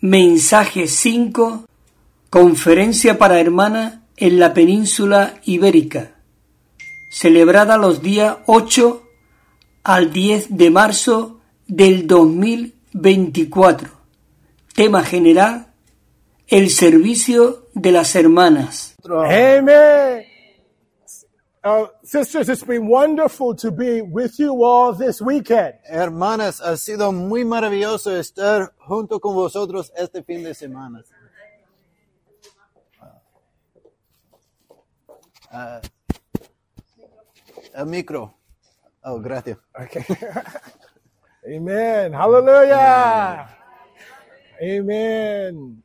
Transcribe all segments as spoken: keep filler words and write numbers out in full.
Mensaje cinco, Conferencia para Hermanas en la Península Ibérica, celebrada los días ocho al diez de marzo del dos mil veinticuatro. Tema general, el servicio de las hermanas. Amen. Uh, sisters, it's been wonderful to be with you all this weekend. Hermanas, ha sido muy maravilloso estar junto con vosotros este fin de semana. Uh, el micro. Oh, gracias. Okay. Amen. Hallelujah. Amen.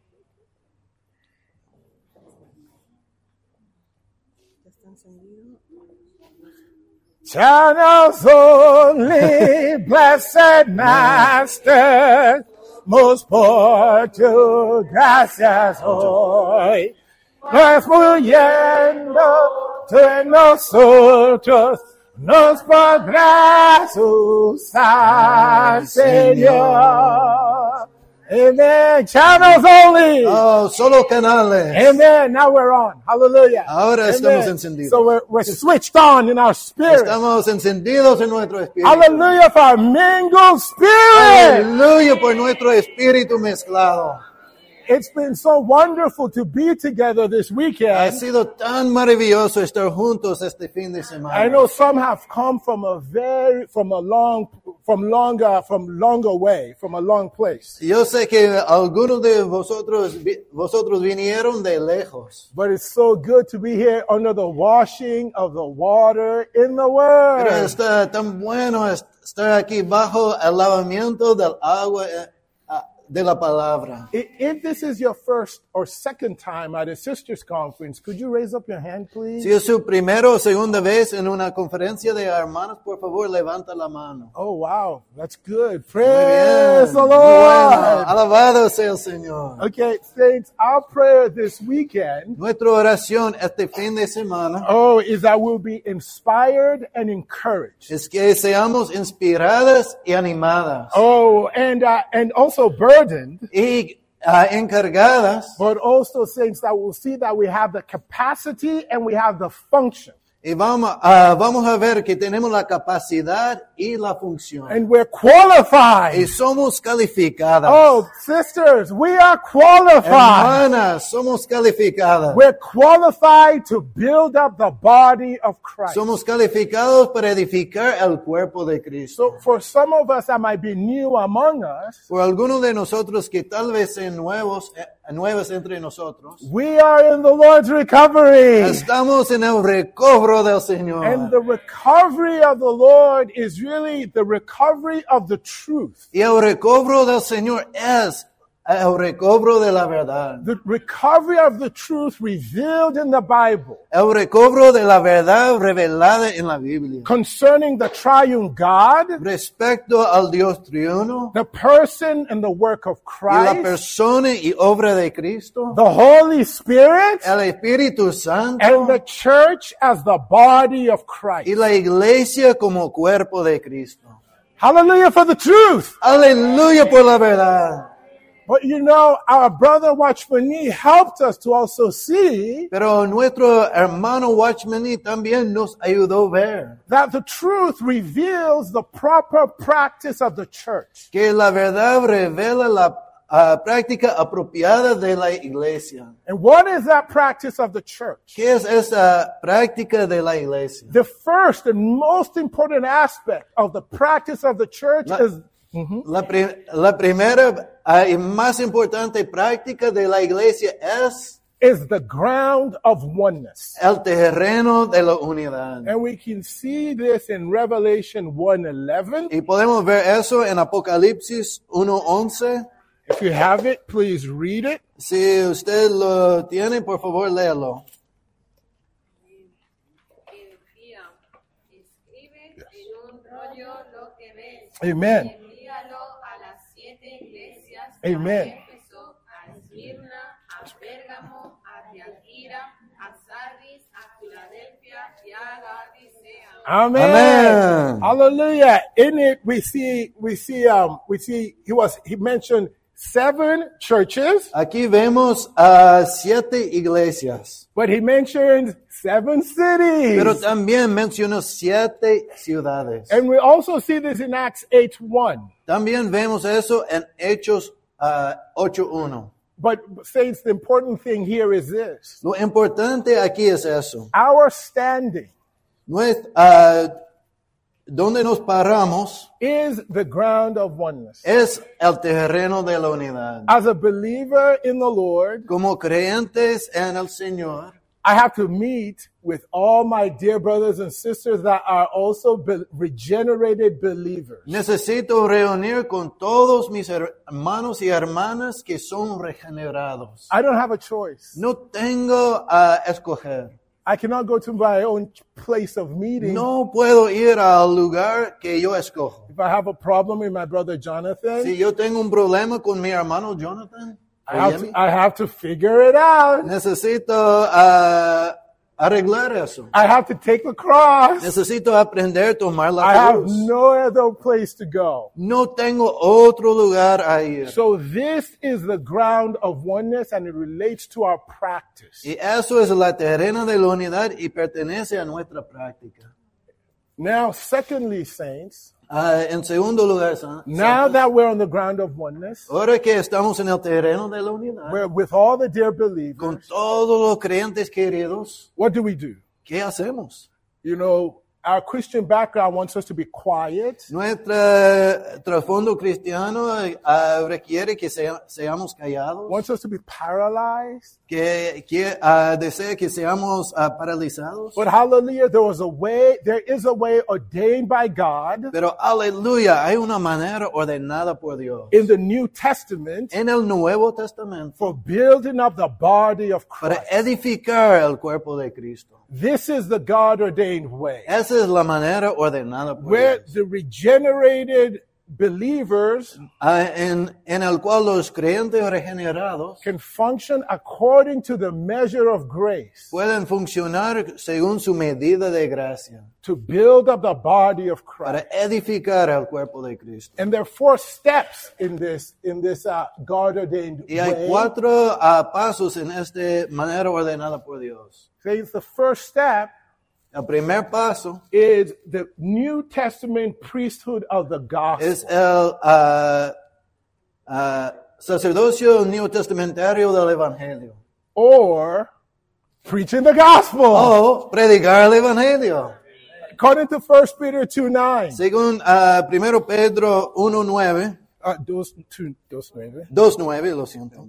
Channels only, blessed Master, most por tu gracias hoy, nos fluyendo de nosotros, nos podrás usar, Señor. Amen. Channels only. Oh, solo canales. Amen. Now we're on. Hallelujah. Ahora Amen. estamos encendidos. So we're, we're switched on in our spirit. Estamos encendidos en nuestro espíritu. Hallelujah for our mingled spirit. Aleluya por nuestro espíritu mezclado. It's been so wonderful to be together this Ha weekend. sido tan maravilloso estar juntos este fin de semana. I know some have come from a very, from a long, from longer, from longer way, from a long place. Yo sé que algunos de vosotros, vosotros vinieron de lejos. But it's so good to be here under the washing of the water in the Pero Word. está tan bueno estar aquí bajo el lavamiento del agua de la palabra. If this is your first or second time at a sisters conference, could you raise up your hand, please? Si es su primera o segunda vez en una conferencia de hermanos, por favor, levanta la mano. Oh, wow. That's good. Muy bien. Praise the Muy Lord. bueno. Alabado sea el Señor. Okay, saints, our prayer this weekend, Nuestra oración este fin de semana oh, is that we'll be inspired and encouraged. es que seamos inspiradas y animadas. Oh, and uh, and also burdened, Y uh, encargadas. but also saints that we'll see that we have the capacity and we have the function. Y vamos, uh, vamos a ver que tenemos la capacidad y la función. And we're qualified. Y somos calificadas. Oh, sisters, we are qualified. Hermanas, somos calificadas. We're qualified to build up the body of Christ. Somos calificados para edificar el cuerpo de Cristo. So for some of us that might be new among us, Por algunos de nosotros que tal vez sean nuevos, eh, nuevos entre nosotros, we are in the Lord's recovery. estamos en el recobro del Señor. And the recovery of the Lord is really the recovery of the truth. Y el recobro del Señor es el recobro de la verdad. The recovery of the truth revealed in the Bible El recobro de la verdad revelada en la Biblia. concerning the triune God, Respecto al Dios triuno the person and the work of y la Christ, persona y obra de Cristo, the Holy Spirit, el Espíritu Santo and the church as the body of Christ. y la iglesia como cuerpo de Cristo. Hallelujah for the truth. Aleluya por la verdad. But you know, our brother Watchmani helped us to also see Pero nuestro hermano Watchmani también nos ayudó a ver that the truth reveals the proper practice of the church. que la verdad revela la uh, práctica apropiada de la iglesia. And what is that practice of the church? ¿Qué es esa práctica de la iglesia? The first and most important aspect of the practice of the church La- is La, pri- la primera uh, y más importante práctica de la iglesia es is the ground of oneness. el terreno de la unidad. And we can see this in Revelation one eleven. Y podemos ver eso en Apocalipsis uno once. If you have it, please read it. Si usted lo tiene, por favor, léalo. Escribe en un rollo lo que ves. Amen. Y envíalo a las siete iglesias. Amen. A Éfeso, a Esmirna, a Pérgamo, a Tiatira, a Sardis, a Filadelfia y a Laodicea. Amen. Amen. Hallelujah. In it, we see, we see, um, we see, he was, he mentioned seven churches, Aquí vemos a siete iglesias, but he mentioned seven cities. pero también mencionó siete ciudades. And we also see this in Acts eight one. También vemos eso en Hechos uh, ocho uno. But saints, the important thing here is this. Lo importante aquí es eso. Our standing Nuestra, uh, donde nos paramos is the ground of oneness. es el terreno de la unidad. As a believer in the Lord, Como creyentes en el Señor, I have to meet with all my dear brothers and sisters that are also be- regenerated believers. necesito reunir con todos mis hermanos y hermanas que son regenerados. I don't have a choice. No tengo a escoger. I cannot go to my own place of meeting. No puedo ir al lugar que yo escojo. If I have a problem with my brother Jonathan, Si yo tengo un problema con mi hermano Jonathan, I have, Oyemi, to, I have to figure it out. necesito uh, arreglar eso. I have to take the cross. Necesito aprender a tomar la I have cruz. no other place to go. No tengo otro lugar a ir. So this is the ground of oneness, and it relates to our practice. Y eso es la terrena de la unidad y pertenece a nuestra práctica. Now, secondly, saints, Ah, en segundo lugar, san- now santos, that we're on the ground of oneness, ahora que estamos en el terreno de la unidad, we're with all the dear con believers, todos los creyentes queridos, what do we do? ¿qué hacemos? You know, our Christian background wants us to be quiet. Nuestro trasfondo cristiano ah, requiere que sea- seamos callados, Wants us to be paralyzed. que, que ah, desea que seamos ah, paralizados. But hallelujah, there was a way, there is a way ordained by God Pero aleluya, hay una manera ordenada por Dios in the New Testament en el Nuevo Testamento for building up the body of para Christ. edificar el cuerpo de Cristo. This is the God ordained way Esa es la manera ordenada por where Dios. the regenerated believers Ah, en, en el cual los creyentes regenerados can function according to the measure of grace pueden funcionar según su medida de gracia to build up the body of Christ. para edificar el cuerpo de Cristo. And there are four steps in this in this uh, God ordained Y hay way. cuatro ah, pasos en esta manera ordenada por Dios. Says the first step El primer paso is the New Testament priesthood of the gospel. es el ah, ah, sacerdocio neotestamentario del Evangelio. Or preaching the gospel. O predicar el Evangelio. According to First Peter two nine. Según ah, primero Pedro uno nueve, Uh, dos, two, dos nueve. dos nueve, lo siento.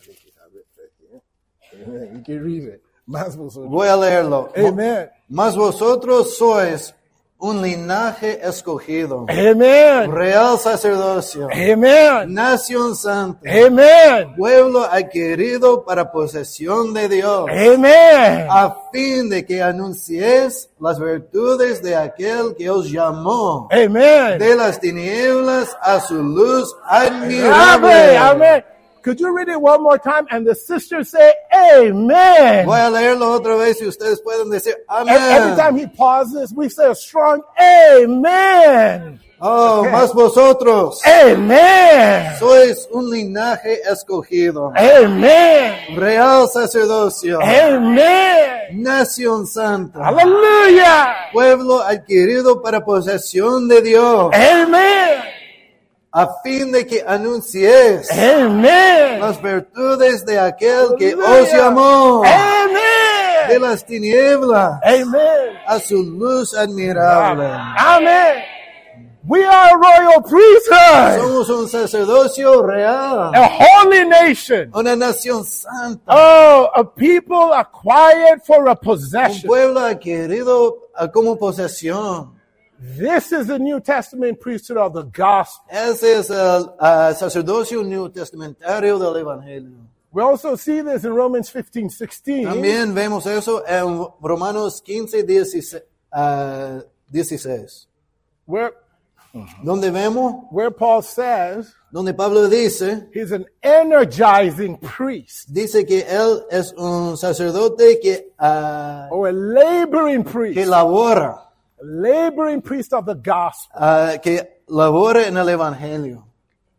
You can read it. Más vosotros. Voy a leerlo. Amen. Mas vosotros sois un linaje escogido, Amen. real sacerdocio, Amen. nación santa, Amen. pueblo adquirido para posesión de Dios, Amen. a fin de que anunciéis las virtudes de aquel que os llamó Amen. de las tinieblas a su luz Amen. admirable. Amen. Could you read it one more time and the sisters say amen? Voy a leerlo otra vez y ustedes pueden decir And every time amén. he pauses, we say a strong amen. Oh, más vosotros Amen. sois un linaje escogido, Amen. real sacerdocio, Amen. nación santa, Hallelujah. pueblo adquirido para posesión de Dios, Amen. a fin de que anunciéis Amen. las virtudes de aquel que os Hallelujah. llamó de Amen. las tinieblas Amen. a su luz admirable. Amen. We are a royal priesthood, Somos un sacerdocio real, a holy nation. una nación santa, Oh, a people acquired for a un possession. pueblo adquirido ah, como posesión. This is the New Testament priesthood of the gospel. Ese es el ah, sacerdocio neotestamentario del Evangelio. We also see this in Romans fifteen sixteen, También vemos eso en Romanos quince, dieciséis, ah, dieciséis, where, donde vemos, where Paul says donde Pablo dice, he's an energizing priest dice que él es un sacerdote que, ah, or a laboring que priest, labora, a laboring priest of the gospel. ah, que labora en el Evangelio.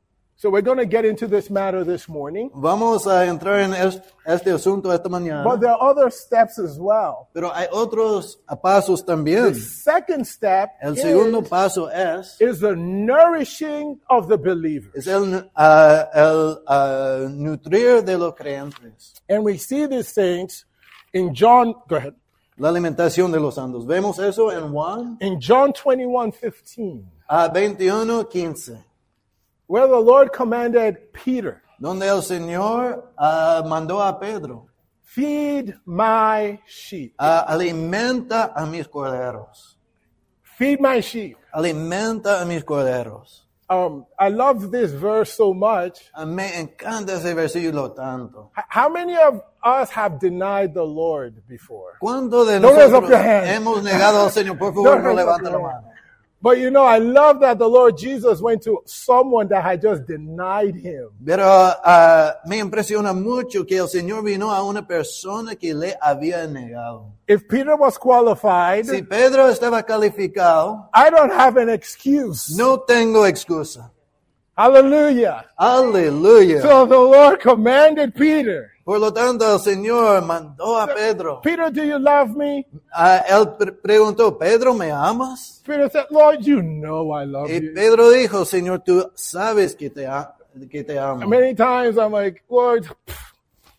So we're going to get into this matter this morning. Vamos a entrar en es- este asunto esta mañana. But there are other steps as well. Pero hay otros pasos The también. second step El segundo is, paso es, is the nourishing of the believer. es el, ah, el ah, nutrir de los creyentes. And we see these things in John, go ahead, La alimentación de los santos. Vemos eso en Juan in John twenty-one fifteen, ah, veintiuno quince, where the Lord commanded Peter, donde el Señor ah, mandó a Pedro, feed my sheep. ah, alimenta a mis corderos. Feed my sheep. Alimenta a mis corderos. Um, I love this verse so much. Ah, Me encanta ese versículo tanto. H- How many of us have denied the Lord before? ¿Cuántos de Don't raise up nosotros your hand. hemos negado al Señor? Por favor, Don't no raise up levanta your la hand. mano. But you know, I love that the Lord Jesus went to someone that had just denied him. Pero ah, me impresiona mucho que el Señor vino a una persona que le había negado. If Peter was qualified, Si Pedro estaba calificado, I don't have an excuse. no tengo excusa. Hallelujah. Aleluya. So the Lord commanded Peter, Por lo tanto, el Señor mandó a Pedro. Peter, do you love me? Ah, él pre- preguntó, Pedro, ¿me amas? Peter said, Lord, you know I love Y you. Pedro dijo, Señor, tú sabes que te, a- que te amo. Many times I'm like, Lord, pff,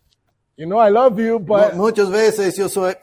you know I love you, Mu- but, Muchas veces yo soy,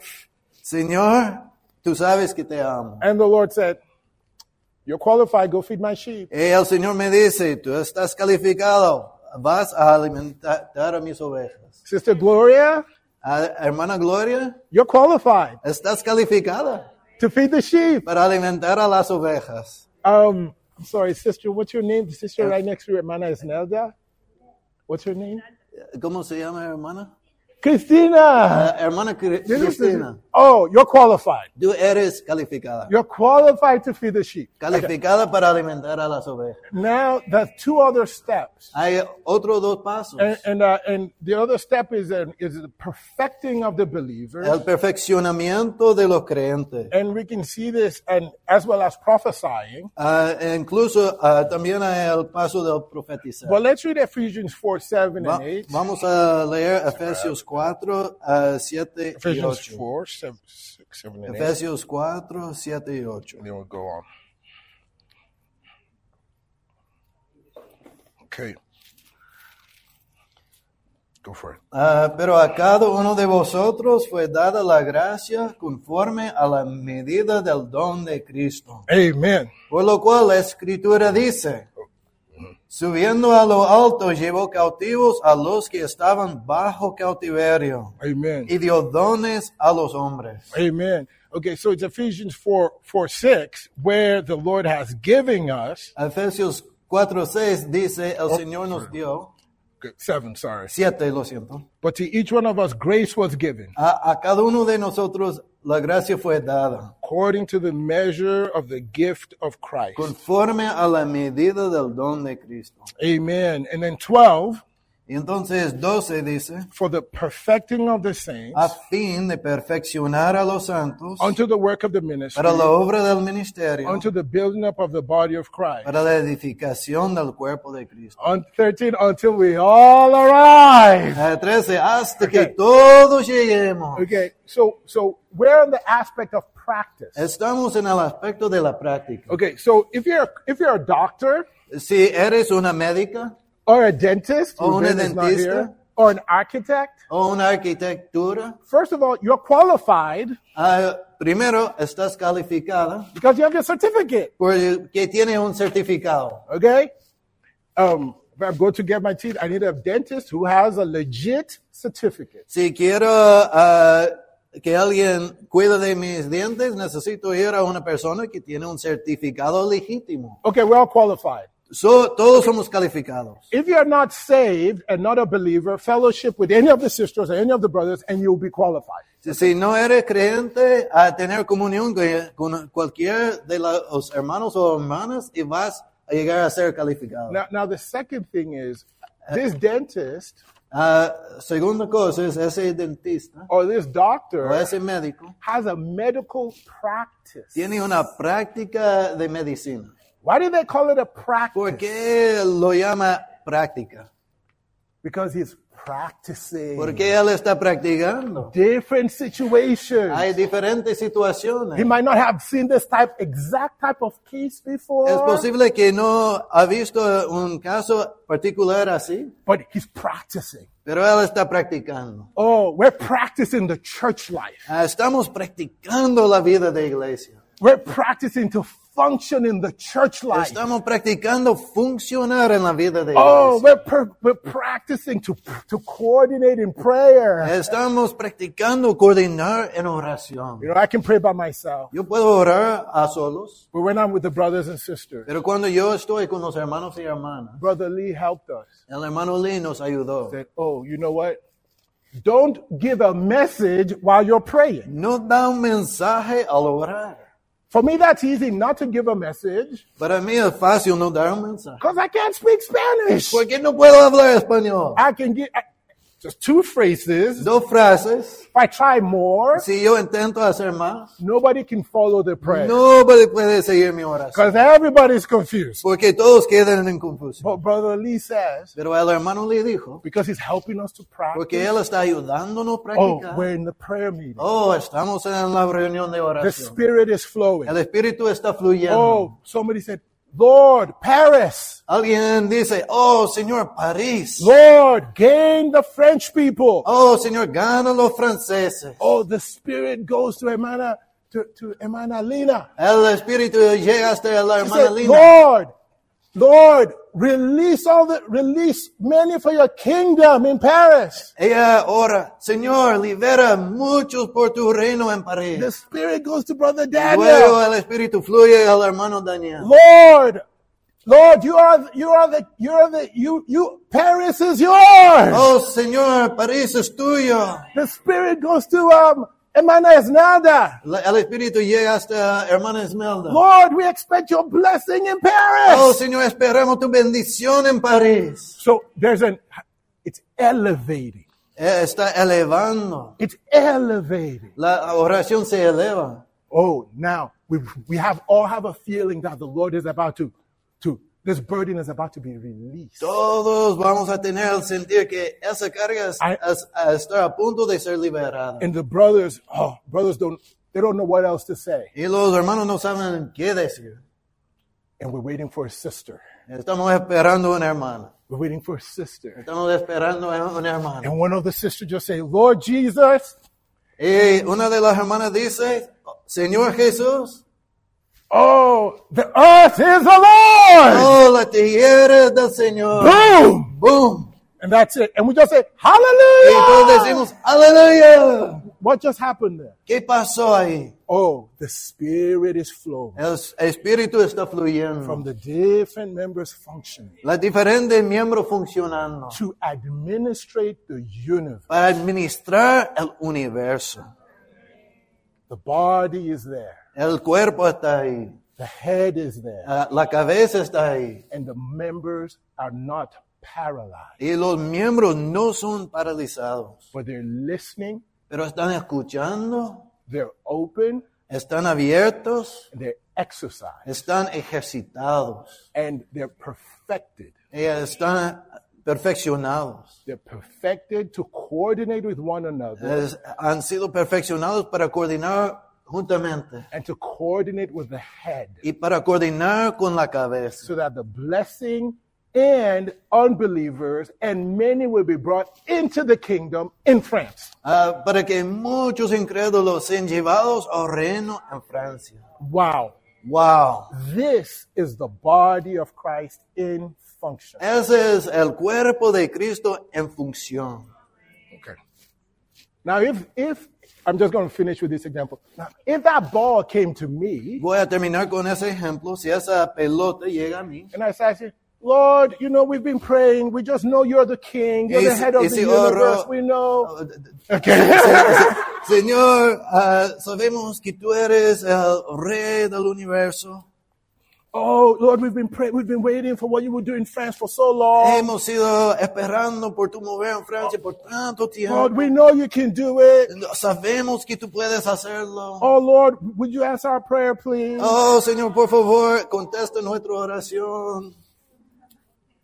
Señor, tú sabes que te amo. and the Lord said, you're qualified, go feed my sheep. Y el Señor me dice, tú estás calificado, vas a alimentar a mis ovejas. Sister Gloria, Ah, hermana Gloria, you're qualified estás calificada to feed the sheep. para alimentar a las ovejas. Um, I'm sorry, sister, what's your name? The sister right next to you, hermana Esnelda. What's her name? ¿Cómo se llama, hermana? Christina. Ah, hermana Cri- This is- Cristina, Oh, you're qualified. tú eres calificada. You're qualified to feed the sheep. Calificada para alimentar a las ovejas. Now, there's two other steps. Hay otros dos pasos. And, and, uh, and the other step is, uh, is the perfecting of the believers. El perfeccionamiento de los creyentes. And we can see this, and as well as prophesying. Ah, e incluso ah, también hay el paso del profetizar. But let's read Ephesians four, seven, Va- and eight. vamos a leer Efesios cuatro, ah, siete y Ephesians ocho. four, seven, six, seven, and eight. Efesios cuatro, siete y ocho. And then we'll go on. Okay. Go for it. Ah, pero a cada uno de vosotros fue dada la gracia conforme a la medida del don de Cristo. Amen. Por lo cual la Escritura dice, subiendo a lo alto llevó cautivos a los que estaban bajo cautiverio Amen. y dio dones a los hombres. Amen. Okay, so it's Ephesians four, four, six, where the Lord has given us, Efesios cuatro, seis dice, el Señor nos dio, seven, sorry, siete, lo siento, but to each one of us grace was given a, a cada uno de nosotros la gracia fue dada, according to the measure of the gift of Christ. conforme a la medida del don de Cristo. Amen. And then twelve, Y entonces doce dice, for the perfecting of the saints a fin de perfeccionar a los santos unto the work of the ministry, para la obra del ministerio, unto the building up of the body of Christ. para la edificación del cuerpo de Cristo. On thirteen, until we all arrive. A trece, hasta Okay. que todos lleguemos. Okay, so so we're in the aspect of practice. Estamos en el aspecto de la práctica. Okay, so if you're if you're a doctor Si eres una médica or a dentist, O una who Ben is not dentista. here, or an architect, o una arquitectura, first of all, you're qualified ah, primero estás calificada because you have your certificate. porque tiene un certificado. Okay, um, if I go to get my teeth, I need a dentist who has a legit certificate. Si quiero ah, que alguien cuide de mis dientes, necesito ir a una persona que tiene un certificado legítimo. Okay, we're all qualified. So, todos somos calificados. If you're not saved and not a believer, fellowship with any of the sisters or any of the brothers, and you'll be qualified. Si, si no eres creyente, a tener comunión con, con cualquier de la- los hermanos o hermanas y vas a llegar a ser calificado. Now, now the second thing is this dentist Ah, segunda cosa es ese dentista or this doctor o ese médico has a medical practice. tiene una práctica de medicina. Why do they call it a practice? ¿Por qué lo llama práctica. Because he's practicing Porque él está practicando. different situations. Hay diferentes situaciones. He might not have seen this type, exact type of case before, Es posible que no ha visto un caso particular así, but he's practicing. pero él está practicando. Oh, we're practicing the church life. Ah, Estamos practicando la vida de iglesia. We're practicing to function in the church life. Estamos practicando funcionar en la vida de Oh, iglesia. we're per- we're practicing to to coordinate in prayer. Estamos practicando coordinar en oración. You know, I can pray by myself, Yo puedo orar a solos, but when I'm with the brothers and sisters, pero cuando yo estoy con los hermanos y hermanas, Brother Lee helped us. el hermano Lee nos ayudó. Said, oh, you know what? Don't give a message while you're praying. No da un mensaje al orar. For me, that's easy not to give a message Para mí es fácil no dar un mensaje. because I can't speak Spanish. Porque no puedo hablar español. I can get I, just two phrases. Dos frases. If I try more, Si yo intento hacer más, nobody can follow the prayer nobody puede seguir mi oración. because everybody's confused. Porque todos quedan en confusión. But Brother Lee says, Pero el hermano le dijo, because he's helping us to porque practice, él está ayudándonos a oh, practicar. we're in the prayer meeting. Oh, estamos en la reunión de The oración. Spirit is flowing. El Espíritu está fluyendo. Oh, somebody said, Lord, Paris. Alguien dice, oh, Señor, París. Lord, gain the French people. Oh, Señor, gana los franceses. Oh, the Spirit goes to Hermana, to, to Hermana Lina. El Espíritu llega hasta la He hermana said, Lina. Lord, Lord, release all the, release many for your kingdom in Paris. Ella ora, Señor, libera muchos por tu reino en The París. Spirit goes to Brother Luego Daniel. el Espíritu fluye al hermano Daniel. Lord, Lord, you are, you are the, you are the, you, you, Paris is yours. Oh, Señor, París es tuyo. The Spirit goes to, um, Hermana Esnalda. La- El Espíritu llega hasta hermana Esmelda. Lord, we expect your blessing in Oh, Paris. Señor, esperamos tu bendición en París. So there's an, it's elevating. Eh, Está elevando. It's elevating. La oración se eleva. Oh, now we, we have all have a feeling that the Lord is about to, to, this burden is about to be released. Todos vamos a tener el sentir que esa carga es- I- es- está a punto de ser liberada. And the brothers, oh, brothers don't, they don't know what else to say. Y los hermanos no saben qué decir. And we're waiting for a sister. Estamos esperando una hermana. We're waiting for a sister. Estamos esperando a una hermana. And one of the sisters just say, Lord Jesus, Y una de las hermanas dice, Señor Jesús, oh, the earth is the Lord. oh, la tierra es del Señor. Boom. Boom. And that's it. And we just say, Y todos hallelujah. decimos, aleluya. What just happened there? ¿Qué pasó ahí? Oh, the Spirit is flowing El Espíritu está fluyendo. from the different members functioning Los diferentes miembros funcionando to administrate the universe. para administrar el universo. The body is there. El cuerpo está ahí. The head is there. Ah, La cabeza está ahí. And the members are not paralyzed, Y los miembros no son paralizados, but they're listening, pero están escuchando, they're open, están abiertos, and they're exercised, están ejercitados, and they're perfected. y están perfeccionados. They're perfected to coordinate with one another Es- han sido perfeccionados para coordinar juntamente and to coordinate with the head y para coordinar con la cabeza. so that the blessing and unbelievers and many will be brought into the kingdom in France. Ah, para que muchos incrédulos sean llevados al reino en Francia. Wow. Wow. This is the body of Christ in function. Ese es el cuerpo de Cristo en función. Okay. Now, if, if, I'm just going to finish with this example. Now, if that ball came to me Voy a terminar con ese ejemplo. Si esa pelota llega a mí, and I said, Lord, you know, we've been praying. We just know you're the king. You're the Ese- head of ese the universe. oro- We know. oh, d- d- Okay. Señor, ah, sabemos que tú eres el rey del universo. Oh, Lord, we've been praying. We've been waiting for what you would do in France for so long. Hemos ido esperando por tu mover en Francia por tanto tiempo. Lord, we know you can do it. Sabemos que tú puedes hacerlo. Oh, Lord, would you answer our prayer, please? Oh, Señor, por favor, contesta nuestra oración.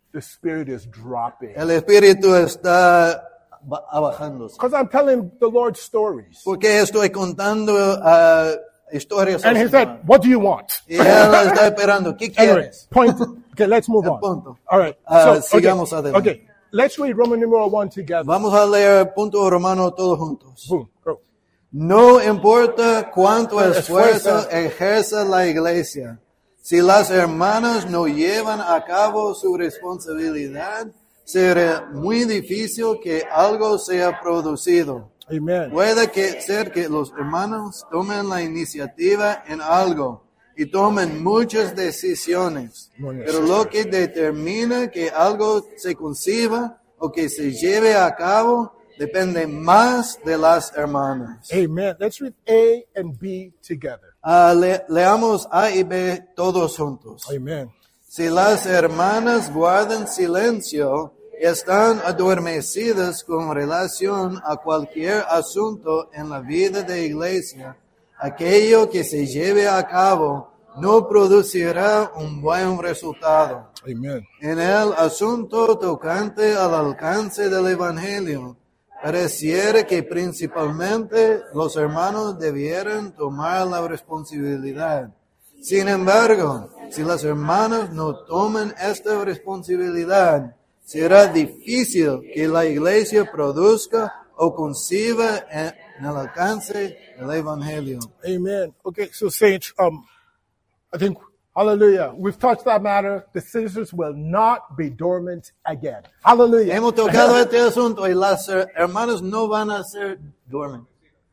the Spirit is dropping. El espíritu está ba- abajándose. Because I'm telling the Lord stories. Porque estoy contando uh, historias. And al he Señor. said, what do you want? Y él está esperando. ¿Qué Anyway, quieres? point. Okay, let's move El on. punto. All right. Ah, So, sigamos okay, adelante. okay, let's read Roman numeral one together. Vamos a leer punto romano todos juntos. Boom, go. No importa cuánto Esfuerzo. esfuerzo ejerza la iglesia, si las hermanas no llevan a cabo su responsabilidad, será muy difícil que algo sea producido. Amen. Puede que ser que los hermanos tomen la iniciativa en algo y tomen muchas decisiones, Bueno, pero lo que determina que algo se conciba o que se lleve a cabo depende más de las hermanas. Amen. Let's read A and B together. Ah, le- leamos A y B todos juntos. Amen. Si las hermanas guardan silencio, están adormecidas con relación a cualquier asunto en la vida de iglesia, aquello que se lleve a cabo no producirá un buen resultado. Amen. En el asunto tocante al alcance del Evangelio, pareciera que principalmente los hermanos debieran tomar la responsabilidad. Sin embargo, si las hermanas no toman esta responsabilidad, será difícil que la iglesia produzca o conciba en el alcance del Evangelio. Amen. Okay, so saints, um, I think, hallelujah, we've touched that matter. The sisters will not be dormant again. Hallelujah. Hemos tocado este asunto y las her- hermanas no van a ser dormidas.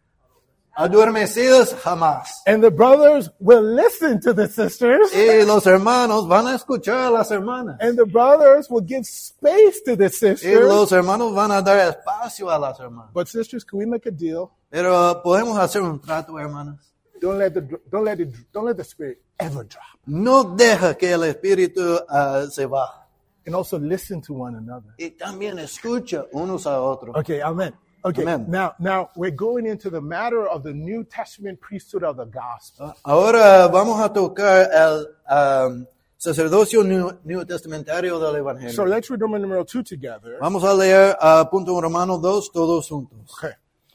Adormecidas jamás. And the brothers will listen to the sisters. Y los hermanos van a escuchar a las hermanas. And the brothers will give space to the Y sisters. los hermanos van a dar espacio a las hermanas. But sisters, can we make a deal? Pero podemos hacer un trato, hermanas. Don't let the don't let it don't let the spirit ever drop. No deja que el espíritu ah, se baje. And also listen to one another. Y también escucha unos a otros. Okay, amen. Okay, Amen. now now we're going into the matter of the New Testament priesthood of the gospel. Ahora vamos a tocar el um, sacerdocio new, new testamentario del Evangelio. So let's read Roman numeral two together. Vamos a leer a punto romano dos todos juntos. Okay.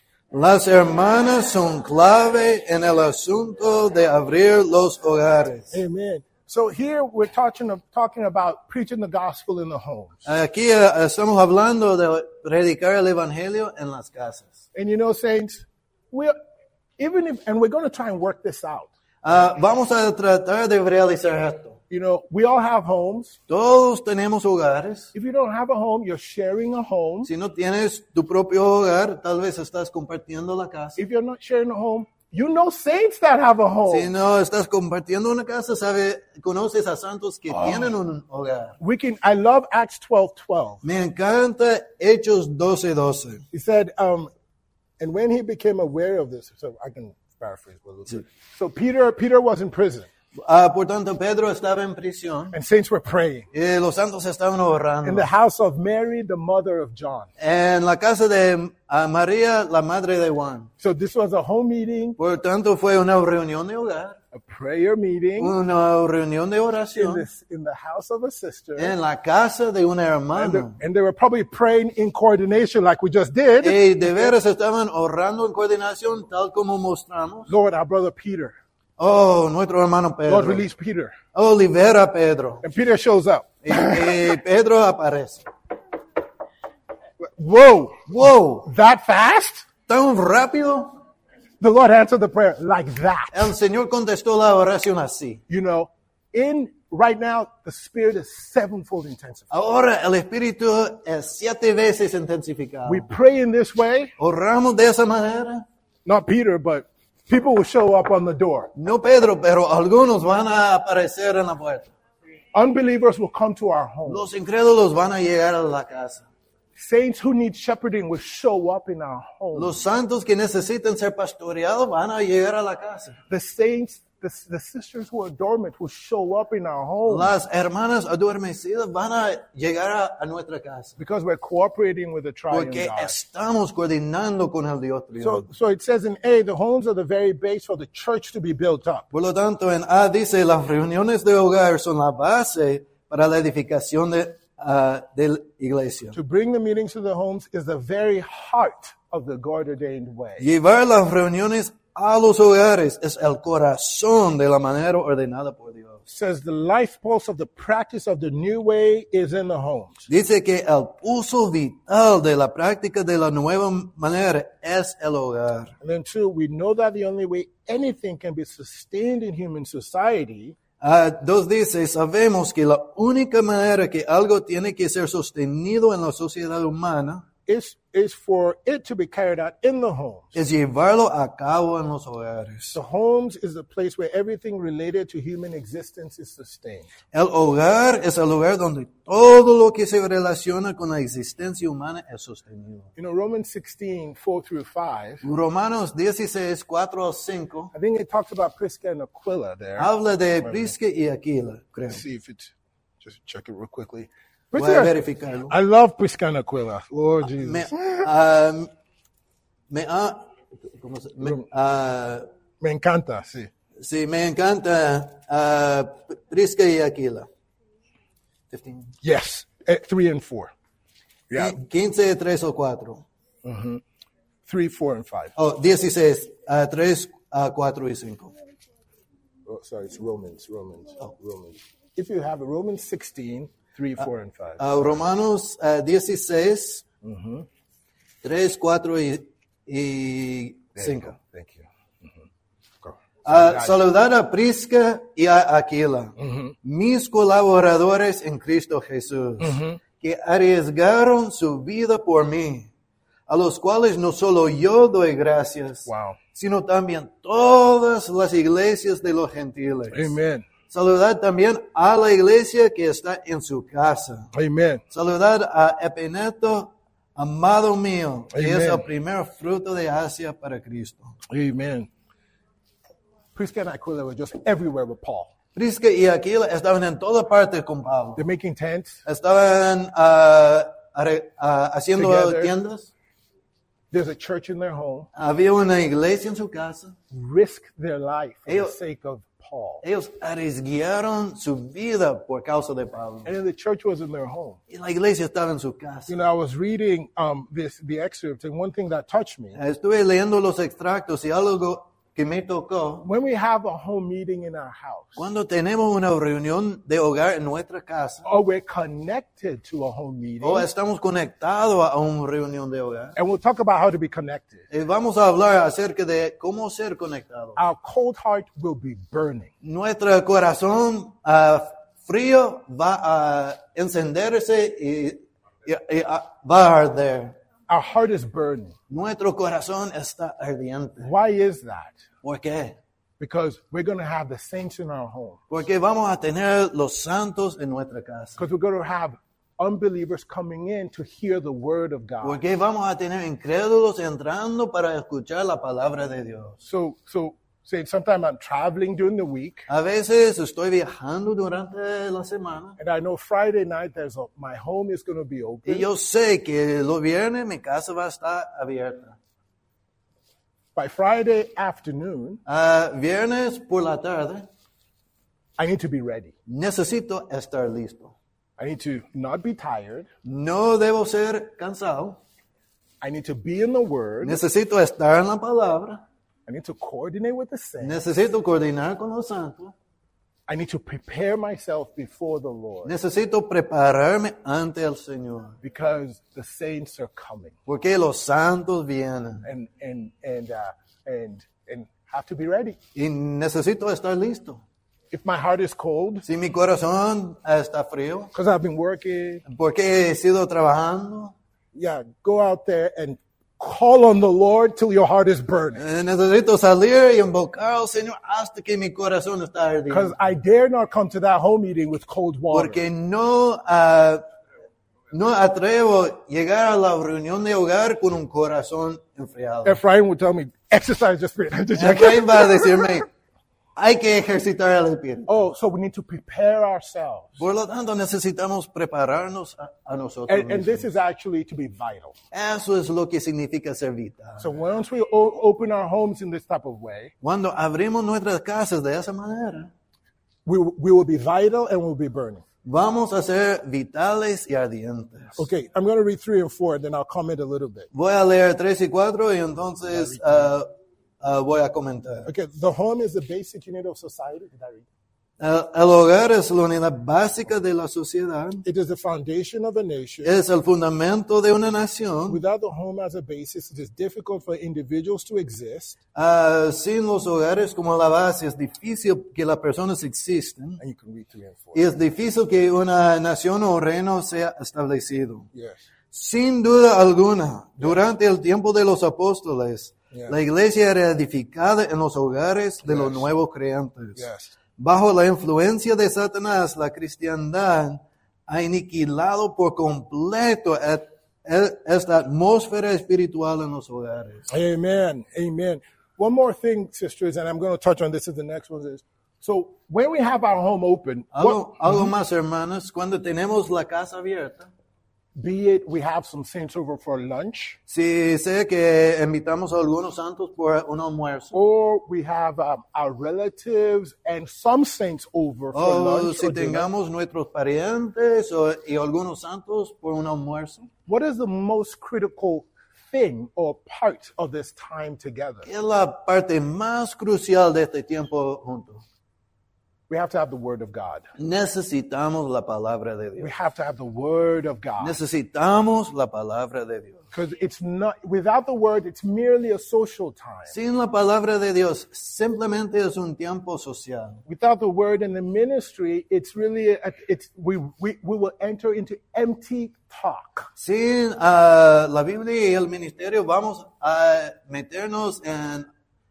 Las hermanas son clave en el asunto de abrir los hogares. Amen. So here we're talking talking about preaching the gospel in the homes. Aquí eh, estamos hablando de predicar el Evangelio en las casas. And you know, saints, we even if and we're going to try and work this out. Ah, vamos a tratar de realizar esto. You know, we all have homes. Todos tenemos hogares. If you don't have a home, you're sharing a home. Si no tienes tu propio hogar, tal vez estás compartiendo la casa. If you're not sharing a home, you know saints that have a home. Si no estás compartiendo una casa, sabe, conoces a santos que tienen un hogar. We can. I love Acts twelve twelve. Me encanta Hechos doce doce. He said, um, and when he became aware of this, so I can paraphrase a little bit. So Peter, Peter was in prison, Ah, por tanto, Pedro estaba en prisión and saints were praying y los santos estaban in orando. the house of Mary, the mother of John. En la casa de ah, María, la madre de Juan. So this was a home meeting, Por tanto, fue una reunión de hogar, a prayer meeting una reunión de in oración this in the house of a sister, en la casa de una and they, hermana. and they were probably praying in coordination, like we just did. Y de veras estaban orando en coordinación, tal como mostramos. Lord, our brother Peter. Oh, nuestro hermano Lord, Pedro. release Peter. Oh, libera a Pedro. And Peter shows up. Y, y Pedro aparece. Whoa, Wow, that fast? tan rápido. The Lord answered the prayer like that. El Señor contestó la oración así. You know, in right now, the Spirit is sevenfold intensive. Ahora el Espíritu es siete veces intensificado. We pray in this way, Oramos de esa manera. not Peter, but people will show up on the door. No Pedro, pero algunos van a aparecer en la puerta. Unbelievers will come to our home. Los incrédulos van a llegar a la casa. Saints who need shepherding will show up in our home. Los santos que necesitan ser pastoreados van a llegar a la casa. The saints, the, the sisters who are dormant will show up in our home Las hermanas adormecidas van a llegar a, a nuestra casa. because we're cooperating with the triune Porque God. estamos coordinando con el Dios So, triuno. so it says in A, the homes are the very base for the church to be built up. Por lo tanto, en A dice, las reuniones de hogar son la base para la edificación de uh, de la iglesia. To bring the meetings to the homes is the very heart of the God-ordained way. Llevar las reuniones a los hogares es el corazón de la manera ordenada por Dios. Says the life pulse of the practice of the new way is in the homes. Dice que el pulso vital de la práctica de la nueva manera es el hogar. And then two, we know that the only way anything can be sustained in human society Uh, dos dice, sabemos que la única manera que algo tiene que ser sostenido en la sociedad humana is, is for it to be carried out in the homes. es llevarlo a cabo en los hogares. The homes is the place where everything related to human existence is sustained. El hogar es el lugar donde todo lo que se relaciona con la existencia humana es sostenido. You know, Romans sixteen, four through five, Romanos dieciséis, cuatro al cinco I think it talks about Prisca and Aquila there. habla de Prisca y Aquila, creo. Let's see if it's, just check it real quickly. Voy a Prisca, verificarlo. I love Prisca and Aquila. Lord Jesus. Me, ah, me, ah, ¿cómo se- me, ah, Me encanta, sí. sí, me encanta ah, Prisca y Aquila. quince, Yes, at three and four. Yeah, quince, tres o cuatro. three, four, and five. Oh, dieciséis, ah, tres, ah, cuatro y cinco. Oh, sorry, it's Romans, Romans, oh, Romans. If you have a Romans sixteen, three, four, and five. Ah, Romanos ah, dieciséis, tres, cuatro y, y There you cinco. go. Thank you. Mhm. Go. Ah, saludar a Prisca y a Aquila, mis colaboradores en Cristo Jesús, que arriesgaron su vida por mí, a los cuales no solo yo doy gracias, Wow. sino también todas las iglesias de los gentiles. Amen. Saludad también a la iglesia que está en su casa. Amen. Saludad a Epineto, amado mío, que es Amen. el primer fruto de Asia para Cristo. Amen. Prisca and Aquila were just everywhere with Paul. Prisca y Aquila estaban en toda parte con Pablo. They're making tents. Estaban ah, are- ah, haciendo Together. tiendas. There's a church in their home. Había una iglesia en su casa. Risk their life for the Ellos- sake of Paul. Ellos arriesgaron su vida por causa de Pablo. And then the church was in their home. Y la iglesia estaba en su You casa. know, I was reading um, this the excerpt, and one thing that touched me. Estuve leyendo los extractos y algo que me tocó. When we have a home meeting in our house, Cuando tenemos una reunión de hogar en nuestra casa, or we're connected to a home meeting, o estamos conectados a una reunión de hogar, and we'll talk about how to be connected, y vamos a hablar acerca de cómo ser conectados. our cold heart will be burning. Nuestro corazón ah, frío va a encenderse y, y- y, ah, va a arder. Our heart is burning. Nuestro corazón está ardiente. Why is that? ¿Por qué? Because we're going to have the saints in our home. Porque vamos a tener los santos en nuestra casa. Because we're going to have unbelievers coming in to hear the word of God. Porque vamos a tener incrédulos entrando para escuchar la palabra de Dios. So, so say sometime I'm traveling during the week, A veces estoy viajando durante la semana and I know Friday night there's a, my home is going to be y open. yo sé que los viernes mi casa va a estar abierta. By Friday afternoon, Ah, viernes por la tarde I need to be ready. necesito estar listo. I need to not be tired. No debo ser cansado. I need to be in the word. Necesito estar en la palabra. I need to coordinate with the saints. Necesito coordinar con los santos. I need to prepare myself before the Lord Necesito prepararme ante el Señor. because the saints are coming Porque los santos vienen. and and and uh, and and have to be ready. Y necesito estar listo. If my heart is cold Si mi corazón está frío, because I've been working, porque he sido trabajando, yeah, go out there and call on the Lord till your heart is burning. eh, necesito salir y invocar al Señor hasta que mi corazón está Because ardiendo. I dare not come to that home meeting with cold water. Porque no, ah, no atrevo llegar a la reunión de hogar con un corazón enfriado. Ephraim would tell me, exercise your spirit. Efraín va a decirme, hay que ejercitar el espíritu. Oh, so we need to prepare ourselves. Por lo tanto, necesitamos prepararnos a, a nosotros And, and this mismos. is actually to be vital. Eso es lo que significa ser vital. So once we o- open our homes in this type of way, Cuando abrimos nuestras casas de esa manera, we, we will be vital and we'll be burning. Vamos a ser vitales y ardientes. Okay, I'm going to read three and four, and then I'll comment a little bit. Voy a leer tres y cuatro y entonces uh, uh, voy a comentar. Okay, the home is the basic unit of society. Did I read? El, el hogar es la unidad básica de la sociedad. It is the foundation of a nation. Es el fundamento de una nación. Without the home as a basis, it is difficult for individuals to exist. Uh, sin los hogares como la base es difícil que las personas existen. And you can read three and four. Y es difícil que una nación o reino sea establecido. Yes. Sin duda alguna, durante el tiempo de los apóstoles, Yeah. la iglesia era edificada en los hogares de los Yes. nuevos creyentes. Yes. Bajo la influencia de Satanás, la cristiandad ha aniquilado por completo et- et- esta atmósfera espiritual en los hogares. Amen. Amen. One more thing, sisters, and I'm going to touch on this as the next one is, so when we have our home open, Algo, what, algo más, hermanas, cuando tenemos la casa abierta, be it we have some saints over for lunch, si sé que invitamos a algunos santos por un almuerzo, or we have um, our relatives and some saints over for o lunch si or dinner, tengamos nuestros parientes o, y algunos santos por un almuerzo, what is the most critical thing or part of this time together? ¿qué es la parte más crucial de este tiempo juntos? We have to have the Word of God. Necesitamos la palabra de We Dios. have to have the Word of God. Necesitamos la palabra de Dios. Because it's not, without the Word, it's merely a social time. Sin la palabra de Dios, simplemente es un tiempo social. Without the Word and the ministry, it's really, a, it's, we, we, we will enter into empty talk. Sin uh, la Biblia y el ministerio, vamos a meternos en,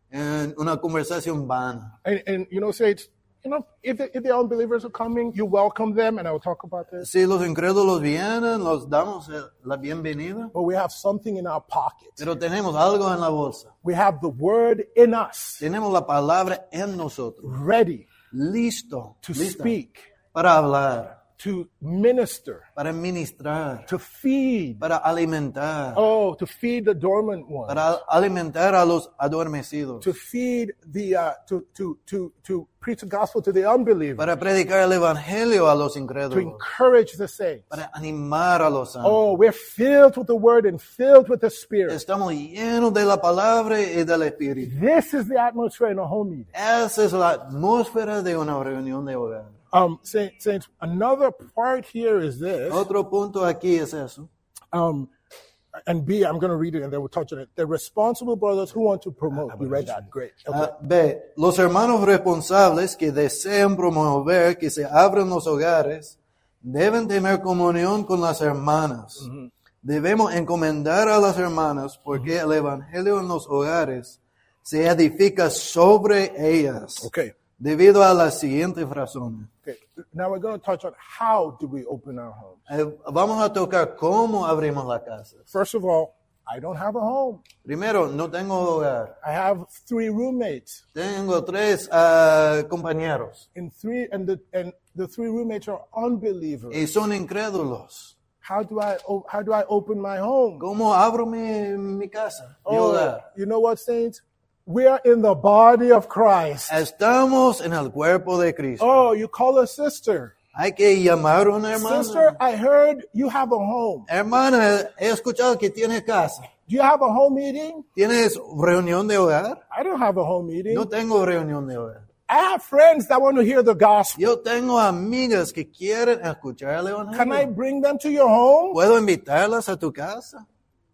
en una conversación vana. And, and you know, say it's, you know, if the, if the unbelievers are coming, you welcome them, and I will talk about this. Si los incrédulos vienen, los damos eh, la bienvenida, But we have something in our pocket. pero tenemos algo en la bolsa. We have the Word in us, Tenemos la palabra en nosotros, ready listo, to lista speak, para hablar, to minister, para ministrar, to feed. para alimentar, Oh, to feed the dormant ones. para alimentar a los adormecidos, To feed the, uh, to, to, to, to preach the gospel to the unbelievers. para predicar el evangelio a los To incrédulos, encourage the saints. para animar a los santos. Oh, we're filled with the Word and filled with the Spirit. Estamos llenos de la palabra y del Espíritu. This is the atmosphere in a home meeting. Esa es la atmósfera de una reunión de hogar. Um, saints, saints, another part here is this. Otro punto aquí es eso. Um, and B, I'm going to read it and then we'll touch on it. The responsible brothers who want to promote. You read that? Great. Okay. Ah, B. Los hermanos responsables que desean promover que se abran los hogares deben tener comunión con las hermanas. Debemos encomendar a las hermanas porque el evangelio en los hogares se edifica sobre ellas. Okay. Debido a las siguientes razones. Okay. Now we're going to touch on how do we open our homes. Eh, vamos a tocar cómo abrimos la casa. First of all, I don't have a home. Primero, no tengo hogar. I have three roommates, Tengo tres ah, compañeros and three, and the and the three roommates are unbelievers. y son incrédulos. How do I o- how do I open my home? ¿Cómo abro mi, mi casa, mi Oh, hogar? you know what, saints? We are in the body of Christ. Estamos en el cuerpo de Cristo. Oh, you call a sister. Hay que llamar a una hermana. Sister, I heard you have a home. Hermana, he escuchado que tienes casa. Do you have a home meeting? ¿Tienes reunión de hogar? I don't have a home meeting. No tengo reunión de hogar. I have friends that want to hear the gospel. Yo tengo amigas que quieren escuchar el Can I evangelio. bring them to your home? ¿Puedo invitarlas a tu casa?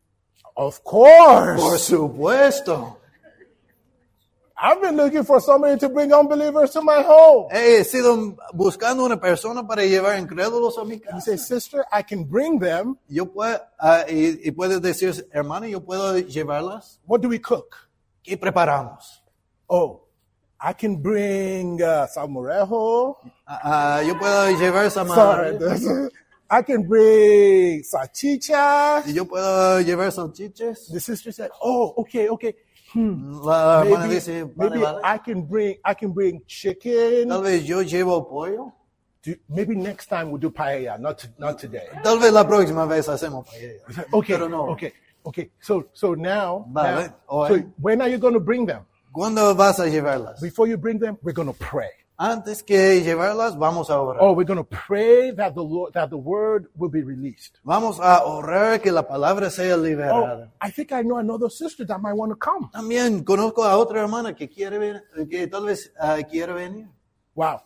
Of course. Por supuesto. I've been looking for somebody to bring unbelievers to my home. He sido buscando una persona para llevar incrédulos a mi You casa. say, sister, I can bring them. Yo puedo, ah, y, y puedes decir, hermana, yo puedo llevarlas. What do we cook? ¿Qué preparamos? Oh, I can bring uh, salmorejo. Ah, ah, yo puedo llevar Sorry. samaria. I can bring salchicha. Yo puedo llevar salchiches. The sister said, oh, okay, okay. La hermana Maybe, dice, vale, maybe vale. I can bring I can bring chicken. Tal vez yo llevo pollo. Do- Maybe next time we'll do paella, not to, not today. Tal vez la próxima vez hacemos paella. Okay, Pero no. okay, okay. So so now, Vale. now All so right. when are you going to bring them? ¿Cuándo vas a llevarlas? Before you bring them, we're going to pray. Antes que llevarlas, vamos a orar. Oh, we're going to pray that the Lord, that the word will be released. Vamos a orar que la palabra sea Oh, liberada. I think I know another sister that might want to come. También conozco a otra hermana que quiere ven- que tal vez uh, quiere venir. Wow.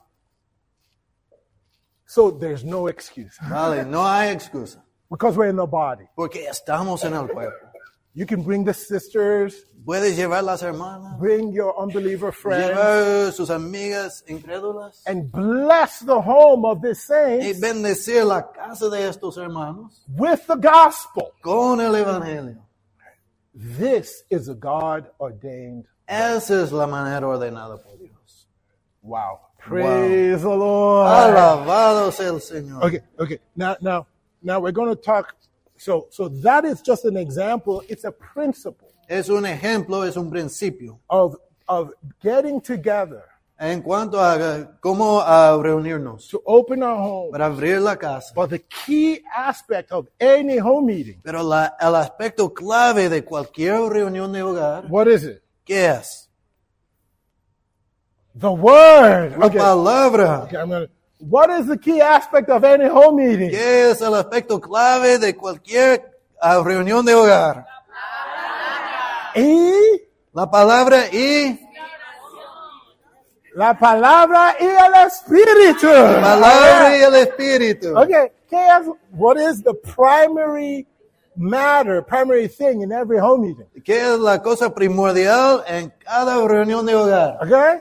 So there's no excuse Vale, no hay excusa. because we're in the body. Porque estamos en el cuerpo. You can bring the sisters, Puedes llevar las hermanas, bring your unbeliever friends, llevar sus amigas incrédulas and bless the home of this y saint bendecir la casa de estos hermanos with the gospel. con el evangelio. This is a God-ordained. Esa es la manera ordenada por Dios. Wow. Praise the Lord. Alabado sea el Señor. Okay, okay. Now, now, now we're going to talk. So, so that is just an example. It's a principle Es un ejemplo, es un principio. of of getting together En cuanto a cómo a reunirnos to open our home. para abrir la casa. But the key aspect of any home meeting, Pero la, el aspecto clave de cualquier reunión de hogar, what is it? ¿qué es? The word. La Okay. palabra. Okay, I'm gonna. What is the key aspect of any home meeting? ¿Qué es el aspecto clave de cualquier ah, reunión de hogar? Y La palabra y la palabra y el espíritu. la palabra y el espíritu. Okay, ¿qué es? What is the primary matter, primary thing in every home meeting? ¿Qué es la cosa primordial en cada reunión de hogar? Okay?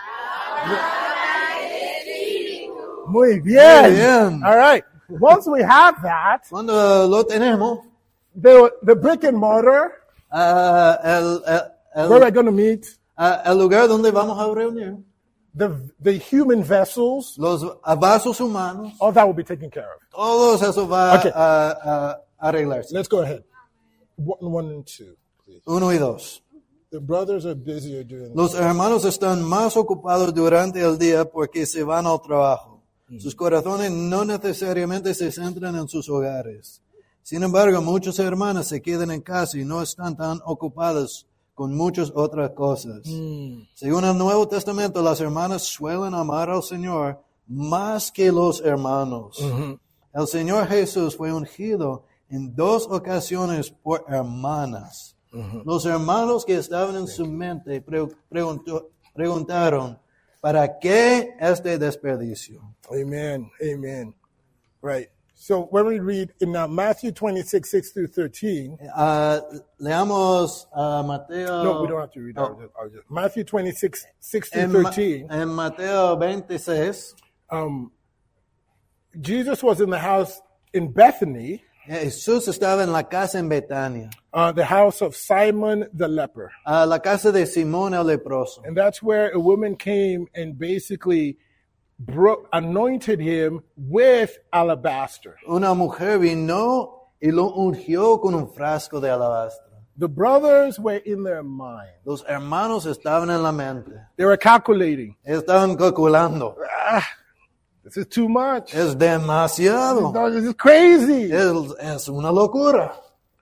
Muy bien. Muy bien. All right. Once we have that, Cuando lo tenemos, the, the brick and mortar, ah, el, el, where we're el, going to meet, ah, el lugar donde vamos a reunir, the, the human vessels, los vasos humanos, all that will be taken care of. todo eso va Okay. a, a arreglarse. Let's go ahead. One, one and two, please. Uno y dos. The brothers are busier doing this. Los hermanos están más ocupados durante el día porque se van al trabajo. Sus corazones no necesariamente se centran en sus hogares. Sin embargo, muchas hermanas se quedan en casa y no están tan ocupadas con muchas otras cosas. Según el Nuevo Testamento, las hermanas suelen amar al Señor más que los hermanos. El Señor Jesús fue ungido en dos ocasiones por hermanas. Los hermanos que estaban en su mente pre- preguntó- preguntaron, ¿para qué este desperdicio? Amen. Amen. Right. So when we read in uh, Matthew twenty-six, six through thirteen, Ah, leamos a Mateo. no, we don't have to read that. Oh. I'll just- I'll just- Matthew twenty-six, six through En, Ma- thirteen, en Mateo veintiséis, um, Jesus was in the house in Bethany, Jesús estaba en la casa en Betania, uh, the house of Simon the leper. a la casa de Simón el leproso. And that's where a woman came and basically bro- anointed him with alabaster. Una mujer vino y lo ungió con un frasco de alabastro. The brothers were in their mind. Los hermanos estaban en la mente, They were calculating. estaban calculando. This is too much. Es demasiado, No, this is crazy. es, es una locura.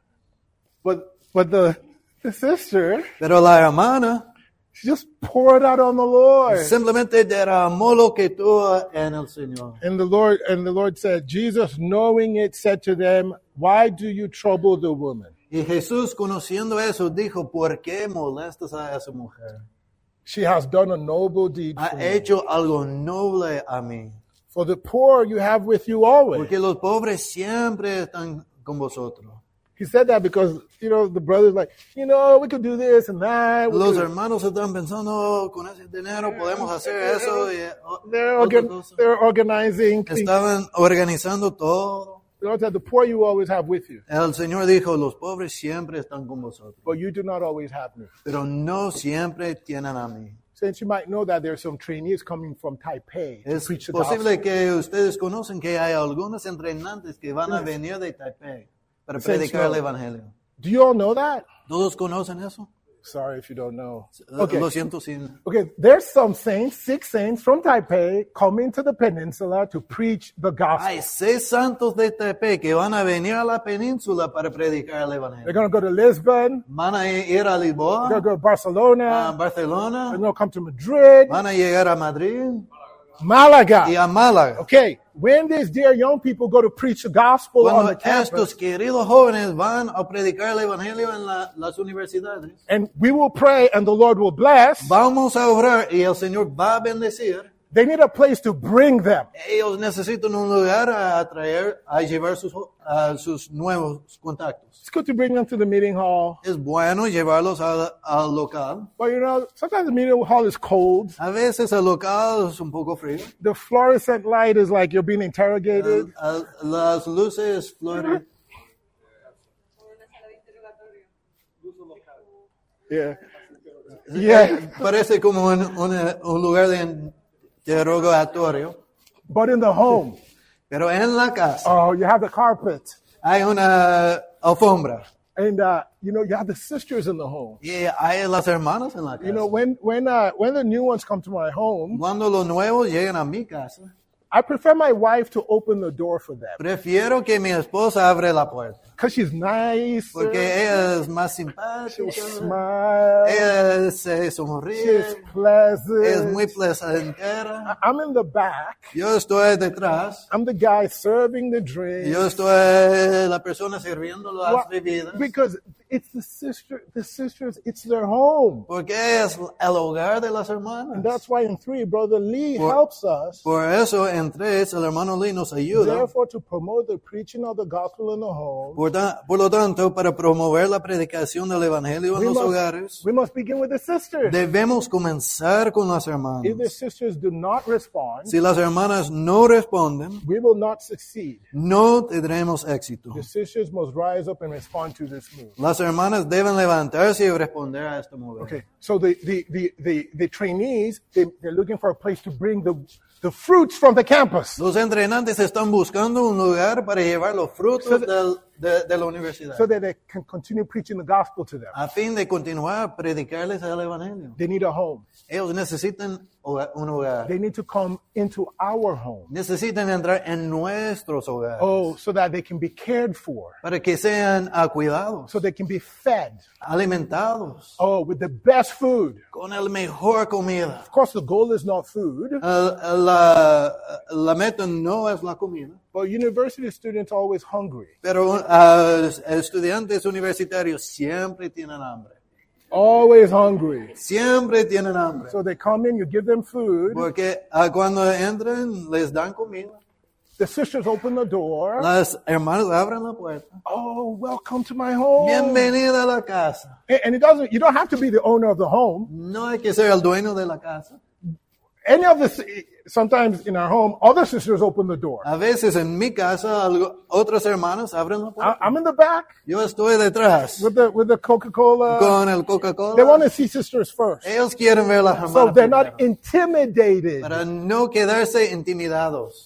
But but the the sister, Pero la hermana she just poured out on the Lord. simplemente derramó lo que tuvo en el Señor. And the Lord and the Lord said, Jesus, knowing it, said to them, why do you trouble the woman? Y Jesús, conociendo eso, dijo, ¿por qué molestas a esa mujer? She has done a noble deed Ha for me. hecho algo noble a mí. For the poor you have with you always. Porque los pobres siempre están con vosotros. He said that because, you know, the brothers like, you know, we could do this and that. We Los could- hermanos están pensando, con ese dinero podemos hacer eso y o- they're, otra organ- cosa. they're organizing things. Estaban organizando todo. The Lord said, the poor you always have with you, El Señor dijo, los pobres siempre están con vosotros. but you do not always have me. Pero no siempre tienen a mí. Since you might know that there's some trainees coming from Taipei to Es preach the gospel. posible que ustedes conocen que hay algunos entrenantes que van a venir de Taipei para Saints predicar el know. Evangelio. Do you all know that? ¿Todos conocen eso? Sorry if you don't know. Lo- Okay. Lo siento sin... Okay, there's some saints, six saints from Taipei coming to the peninsula to preach the gospel. Hay seis santos de Taipei que van a venir a la península para predicar el They're Evangelio. going to go to Lisbon, Van a ir a they're Lisboa, going to go to a Barcelona, Barcelona, they're going to come to Madrid, van a llegar a Madrid, Malaga. y a Málaga. Okay, when these dear young people go to preach the gospel on Cuando the campus, estos queridos jóvenes van a predicar el evangelio en la- las universidades, and we will pray and the Lord will bless, vamos a orar y el Señor va a bendecir. they need a place to bring them. Ellos necesitan un lugar a atraer, a llevar sus, a sus nuevos contactos. It's good to bring them to the meeting hall, Es bueno llevarlos al, al local. but you know, sometimes the meeting hall is cold. A veces el local es un poco frío. The fluorescent light is like you're being interrogated. El- el- las luces flores. Yeah. Yeah. Parece como un, un- un lugar de interrogatorio. But in the home, Pero en la casa oh, you have the carpet. hay una alfombra. And, uh, you know, you have the sisters in the home. Y hay las hermanas en la casa. You know, when, when, uh, when the new ones come to my home, Cuando los nuevos llegan a mi casa, I prefer my wife to open the door for them. prefiero que mi esposa abra la puerta. Because she's nice. Porque ella es más simpática. Smile. Ella se She's sonríe. pleasant. Es muy placentera. I'm in the back. Yo estoy detrás. I'm the guy serving the drink. Yo estoy la persona sirviendo las Well, bebidas. because it's the sister, the sisters, it's their home. Porque es el hogar de las And hermanas. that's why in three, Brother Lee Por- helps us, Por eso en tres el hermano Lee nos ayuda. therefore, to promote the preaching of the gospel in the home. Por, ta- por lo tanto, para promover la predicación del evangelio en We los must, hogares, we must begin with the sisters. debemos comenzar con las If the hermanas. sisters do not respond, Si las hermanas no responden, we will not succeed. no tendremos éxito. The sisters must rise up and respond to this move. Las hermanas deben levantarse y responder a este mover. Okay, so the, the, the, the, the trainees, they, they're looking for a place to bring the, the fruits from the campus. Los entrenantes están buscando un lugar para llevar los frutos del- de, de la universidad, So that they can continue preaching the gospel to them. a fin de continuar a predicarles el evangelio. They need a home. Ellos necesitan hogar- un hogar. They need to come into our home. Necesitan entrar en nuestros hogares Oh, so that they can be cared for. para que sean ah, cuidados, So they can be fed. alimentados, Oh, with the best food. con el mejor comida. Of course, the goal is not food, El- la, la meta no es la comida, but university students are always hungry. pero ah, estudiantes universitarios siempre tienen hambre. Always hungry. Siempre tienen hambre. So they come in, you give them food. Porque ah, cuando entran les dan comida. The sisters open the door. Las hermanas abren la puerta. Oh, welcome to my home. Bienvenida a la casa. And and it doesn't, you don't have to be the owner of the home. No hay que ser el dueño de la casa. Any of the, si- sometimes in our home, other sisters open the door. A veces en mi casa algo- otras hermanas abren la I, puerta. I'm in the back Yo estoy detrás with the, with the Coca-Cola. con el They want Coca-Cola. to see sisters first. Ellos quieren ver a las hermanas So they're not primero, intimidated. para no quedarse intimidados.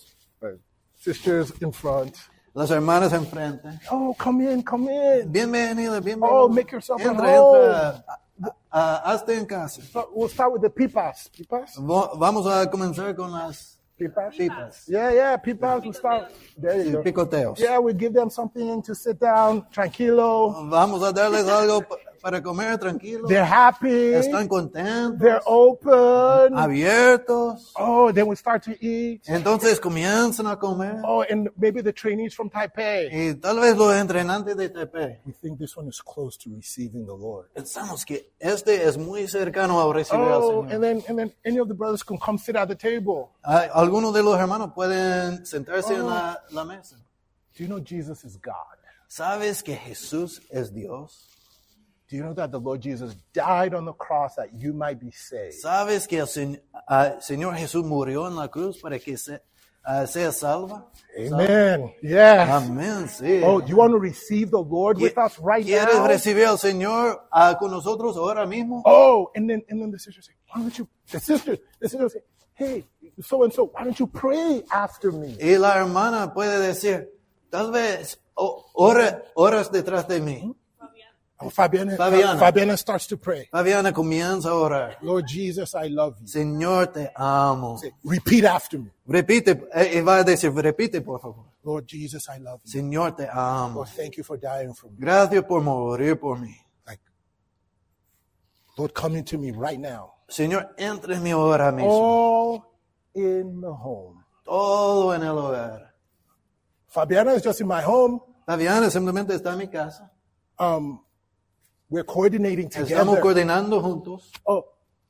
Sisters in front. Las hermanas enfrente. Oh, come in, come in. Bienvenida, bienvenida. Oh, make yourself at Entra, home. entra. Ah, ah, hazte en casa. So we'll start with the pipas. Pipas? Va- Vamos a comenzar con las Pipas? pipas Yeah, yeah, pipas. We'll start. There you y go. picoteos. Yeah, we give them something to sit down, tranquilo. Vamos a darles algo pa- para comer tranquilo. They're happy. Están contentos, They're open. abiertos. Oh, then we start to eat. Entonces comienzan a comer. Oh, and maybe the trainees from Taipei. Y tal vez los entrenantes de Taipei. We think this one is close to receiving the Lord. Pensamos que este es muy cercano a recibir al Oh, Señor. and then and then any of the brothers can come sit at the table. Hay- Algunos de los hermanos pueden sentarse en la, la mesa. Do you know Jesus is God? ¿Sabes que Jesús es Dios? Do you know that the Lord Jesus died on the cross that you might be saved? ¿Sabes que el Se- ah, Señor Jesús murió en la cruz para que se, ah, sea salva? Amen. Yes. Amén, sí. Oh, do you want to receive the Lord with us right ¿Quieres now? recibir al Señor ah, con nosotros ahora mismo? Oh, and then and then the sister say, why don't you? The sister, the sister say, hey, so and so, why don't you pray after me? Y la hermana puede decir, tal vez o- ora- oras detrás de mí. Oh, Fabiana, Fabiana. Fabiana starts to pray. Fabiana comienza a orar. Lord Jesus, I love you. Señor, te amo. Say, repeat after me. Repite, eh, y va a decir, repite por favor. Lord Jesus, I love you. Señor, te amo. Lord, thank you for dying for me. Gracias por morir por mí. Like, Lord, come into me right now. Señor, entra en mi ahora mismo. Oh, in the home. Todo en el hogar. Fabiana is just in my home. Fabiana simplemente está en mi casa. Um, we're coordinating Estamos together. coordinando juntos. Oh,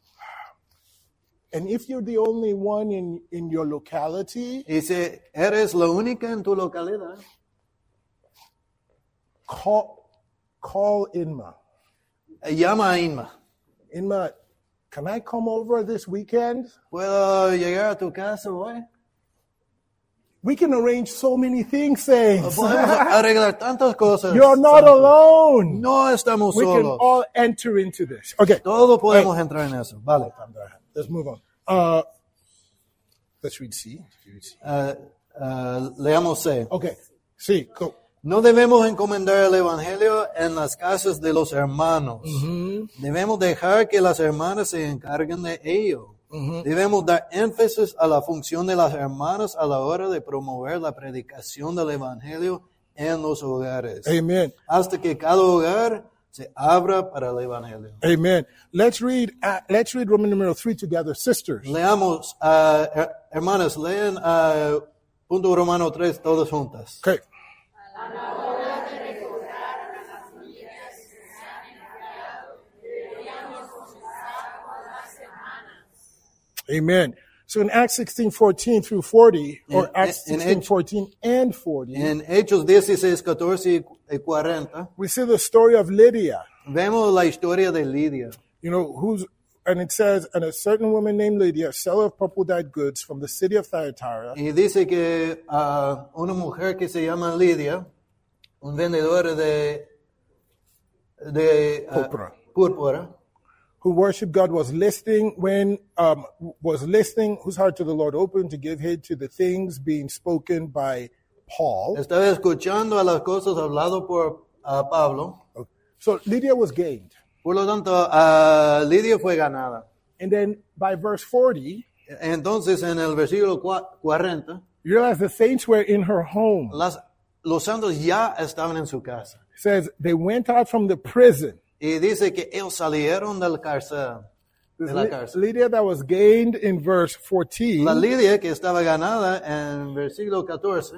and if you're the only one in, in your locality, Y si eres la única en tu localidad, call call Inma. llama a Inma. Inma, can I come over this weekend? ¿Puedo llegar a tu casa hoy? We can arrange so many things, saints. Podemos arreglar tantas cosas. You're not Santos. alone. No estamos We can solos. all enter into this. Okay, Todos podemos entrar en eso. Vale. let's move on. Uh, let's read C. Read C. Uh, uh, leamos C. Okay, C, go. No debemos encomendar el evangelio en las casas de los hermanos. Debemos dejar que las hermanas se encarguen de ello. Debemos dar énfasis a la función de las hermanas a la hora de promover la predicación del evangelio en los hogares. Amen. Hasta que cada hogar se abra para el evangelio. Amen. Let's read. Uh, let's read Roman numeral three together, sisters. Leamos, uh, her- hermanas, leen uh, punto romano tres todas juntas. Okay. Amen. So in Acts sixteen fourteen through forty, or In- Acts in- in sixteen H- fourteen and forty, En Hechos dieciséis, catorce y cuarenta, we see the story of Lydia. vemos la historia de Lidia. You know, who's, and it says, and a certain woman named Lydia, a seller of purple dyed goods from the city of Thyatira, Y dice que uh, una mujer que se llama Lidia, un vendedor de, de uh, Púrpura. púrpura, who worshiped God, was listening when, um, was listening, whose heart to the Lord opened to give heed to the things being spoken by Paul. estaba escuchando a las cosas hablado por uh, Pablo. So Lydia was gained. Por lo tanto, uh, Lidia fue ganada. And then by verse forty, Entonces, en el versículo cua- cuarenta, you realize the saints were in her home. las, los santos ya estaban en su casa. It says they went out from the prison. Y dice que ellos salieron del cárcel, This de la Ly- cárcel. Lydia that was gained in verse fourteen, La Lidia que estaba ganada en versículo catorce,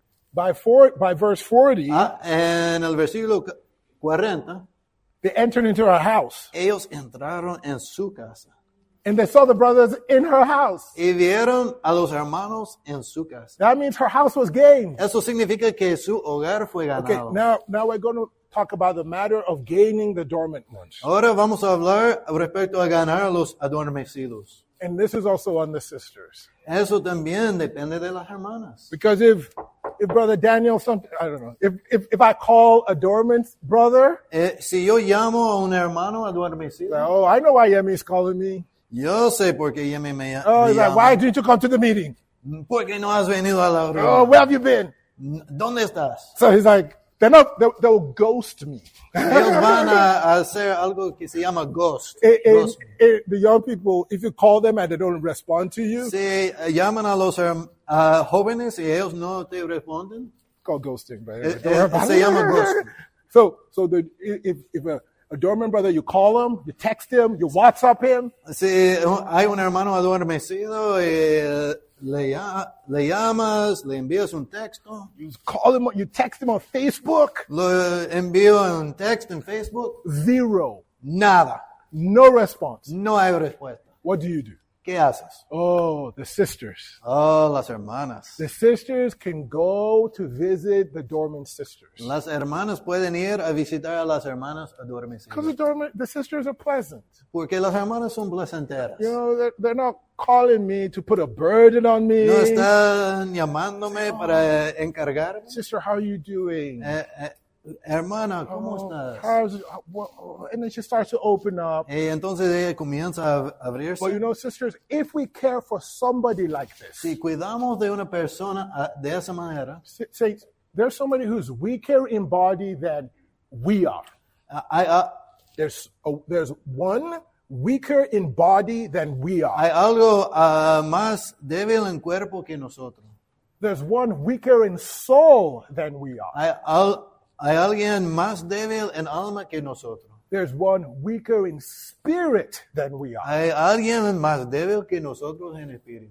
by four, by verse forty, ah, en el versículo cu- cuarenta, they entered into her house. ellos entraron en su casa And they saw the brothers in her house. y vieron a los hermanos en su casa. That means her house was gained. Eso significa que su hogar fue Okay, ganado. now, now we're going to talk about the matter of gaining the dormant ones. Ahora vamos a hablar respecto a ganar a los adormecidos. And this is also on the sisters. Eso también depende de las hermanas. Because if, if Brother Daniel, some, I don't know, if, if, if I call a dormant brother, Eh, si yo llamo a un hermano adormecido, oh, I know why Yemi's calling me. yo sé por qué ella me, me, Oh, me he's like, llama. why didn't you come to the meeting? ¿Por qué no has venido a la Oh, reunión? where have you been? ¿Dónde estás? So he's like, they're not, they'll, they'll ghost me. Ellos van a, a hacer algo que se llama ghost. And- and- Ghost. and the young people, if you call them and they don't respond to you, Si eh, llaman a los herm- a jóvenes y ellos no te responden, it's called ghosting, but eh, anyway, don't eh, worry about se it. llama ghosting. So, so the, if, if a, a dormant brother, you call him, you text him, you WhatsApp him, Si hay un hermano adormecido, eh, le, lla- le llamas, le envías un texto, you call him, you text him on Facebook, lo envío en un texto en Facebook, zero, nada, no response. no hay respuesta. What do you do? ¿Qué haces? Oh, the sisters. Oh, las hermanas. The sisters can go to visit the dormant sisters. Las hermanas pueden ir a visitar a las hermanas Because the adormecidas. dormant, the sisters are pleasant. Porque las hermanas son placenteras. You know, they're, they're not calling me to put a burden on me. No están llamándome para encargarme. Sister, how are you doing? Eh, eh, hermana, ¿cómo Oh, estás? how's, what, and then she starts to open up. Y entonces ella comienza a abrirse. But you know, sisters, if we care for somebody like this, Si cuidamos de una persona ah, de esa manera, say, say there's somebody who's weaker in body than we are. ah, hay, ah, There's a, there's one weaker in body than we are. hay algo ah, más débil en cuerpo que nosotros. There's one weaker in soul than we are. Hay, al- hay alguien más débil en alma que nosotros. There's one weaker in spirit than we are. Hay alguien más débil que nosotros en espíritu.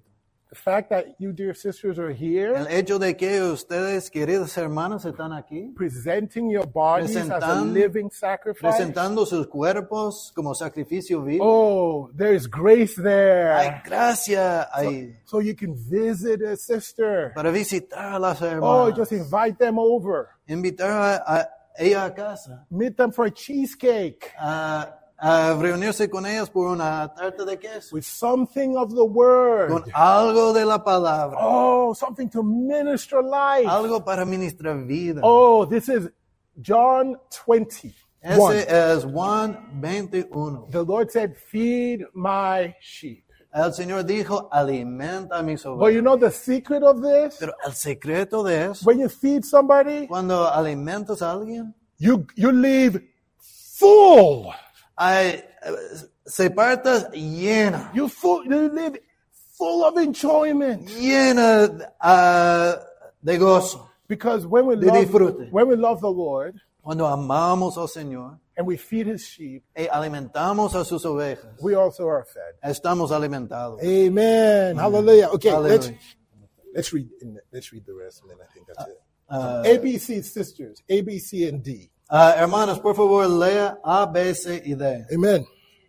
The fact that you, dear sisters, are El here hecho de que ustedes, queridas hermanas, están aquí presenting your bodies as a Presentan- living sacrifice. presentando sus cuerpos como sacrificio vivo. Oh, there's grace there. Hay gracia ahí So you can visit a sister. para visitar a las Oh, hermanas. just invite them over. Invitar a, a ella a casa. Meet them for a cheesecake A, a reunirse con ellas por una tarta de queso. with something of the word. Con algo de la palabra. Oh, something to minister life. Algo para ministrar vida. Oh, this is John twenty. Ese es Juan veintiuno. The Lord said, feed my sheep. El Señor dijo, alimenta a mis But ovejas. you know the secret of this? Pero el secreto de eso, When you feed somebody, cuando alimentas a alguien, you, you leave full. hay, eh, se partas llena, You, full, you live full of enjoyment. llena ah, de gozo. Because when we, De love, disfrute. when we love the Lord Cuando amamos al Señor and we feed his sheep, y alimentamos a sus ovejas, we also are fed. estamos alimentados. Amen. Hallelujah. Okay, let's Hallelujah. let's read let's read the rest, and then I think that's it. Ah, A, B, C, sisters. A, B, C, and D. ah, hermanos, por favor, lea A, B, C y D. Amen.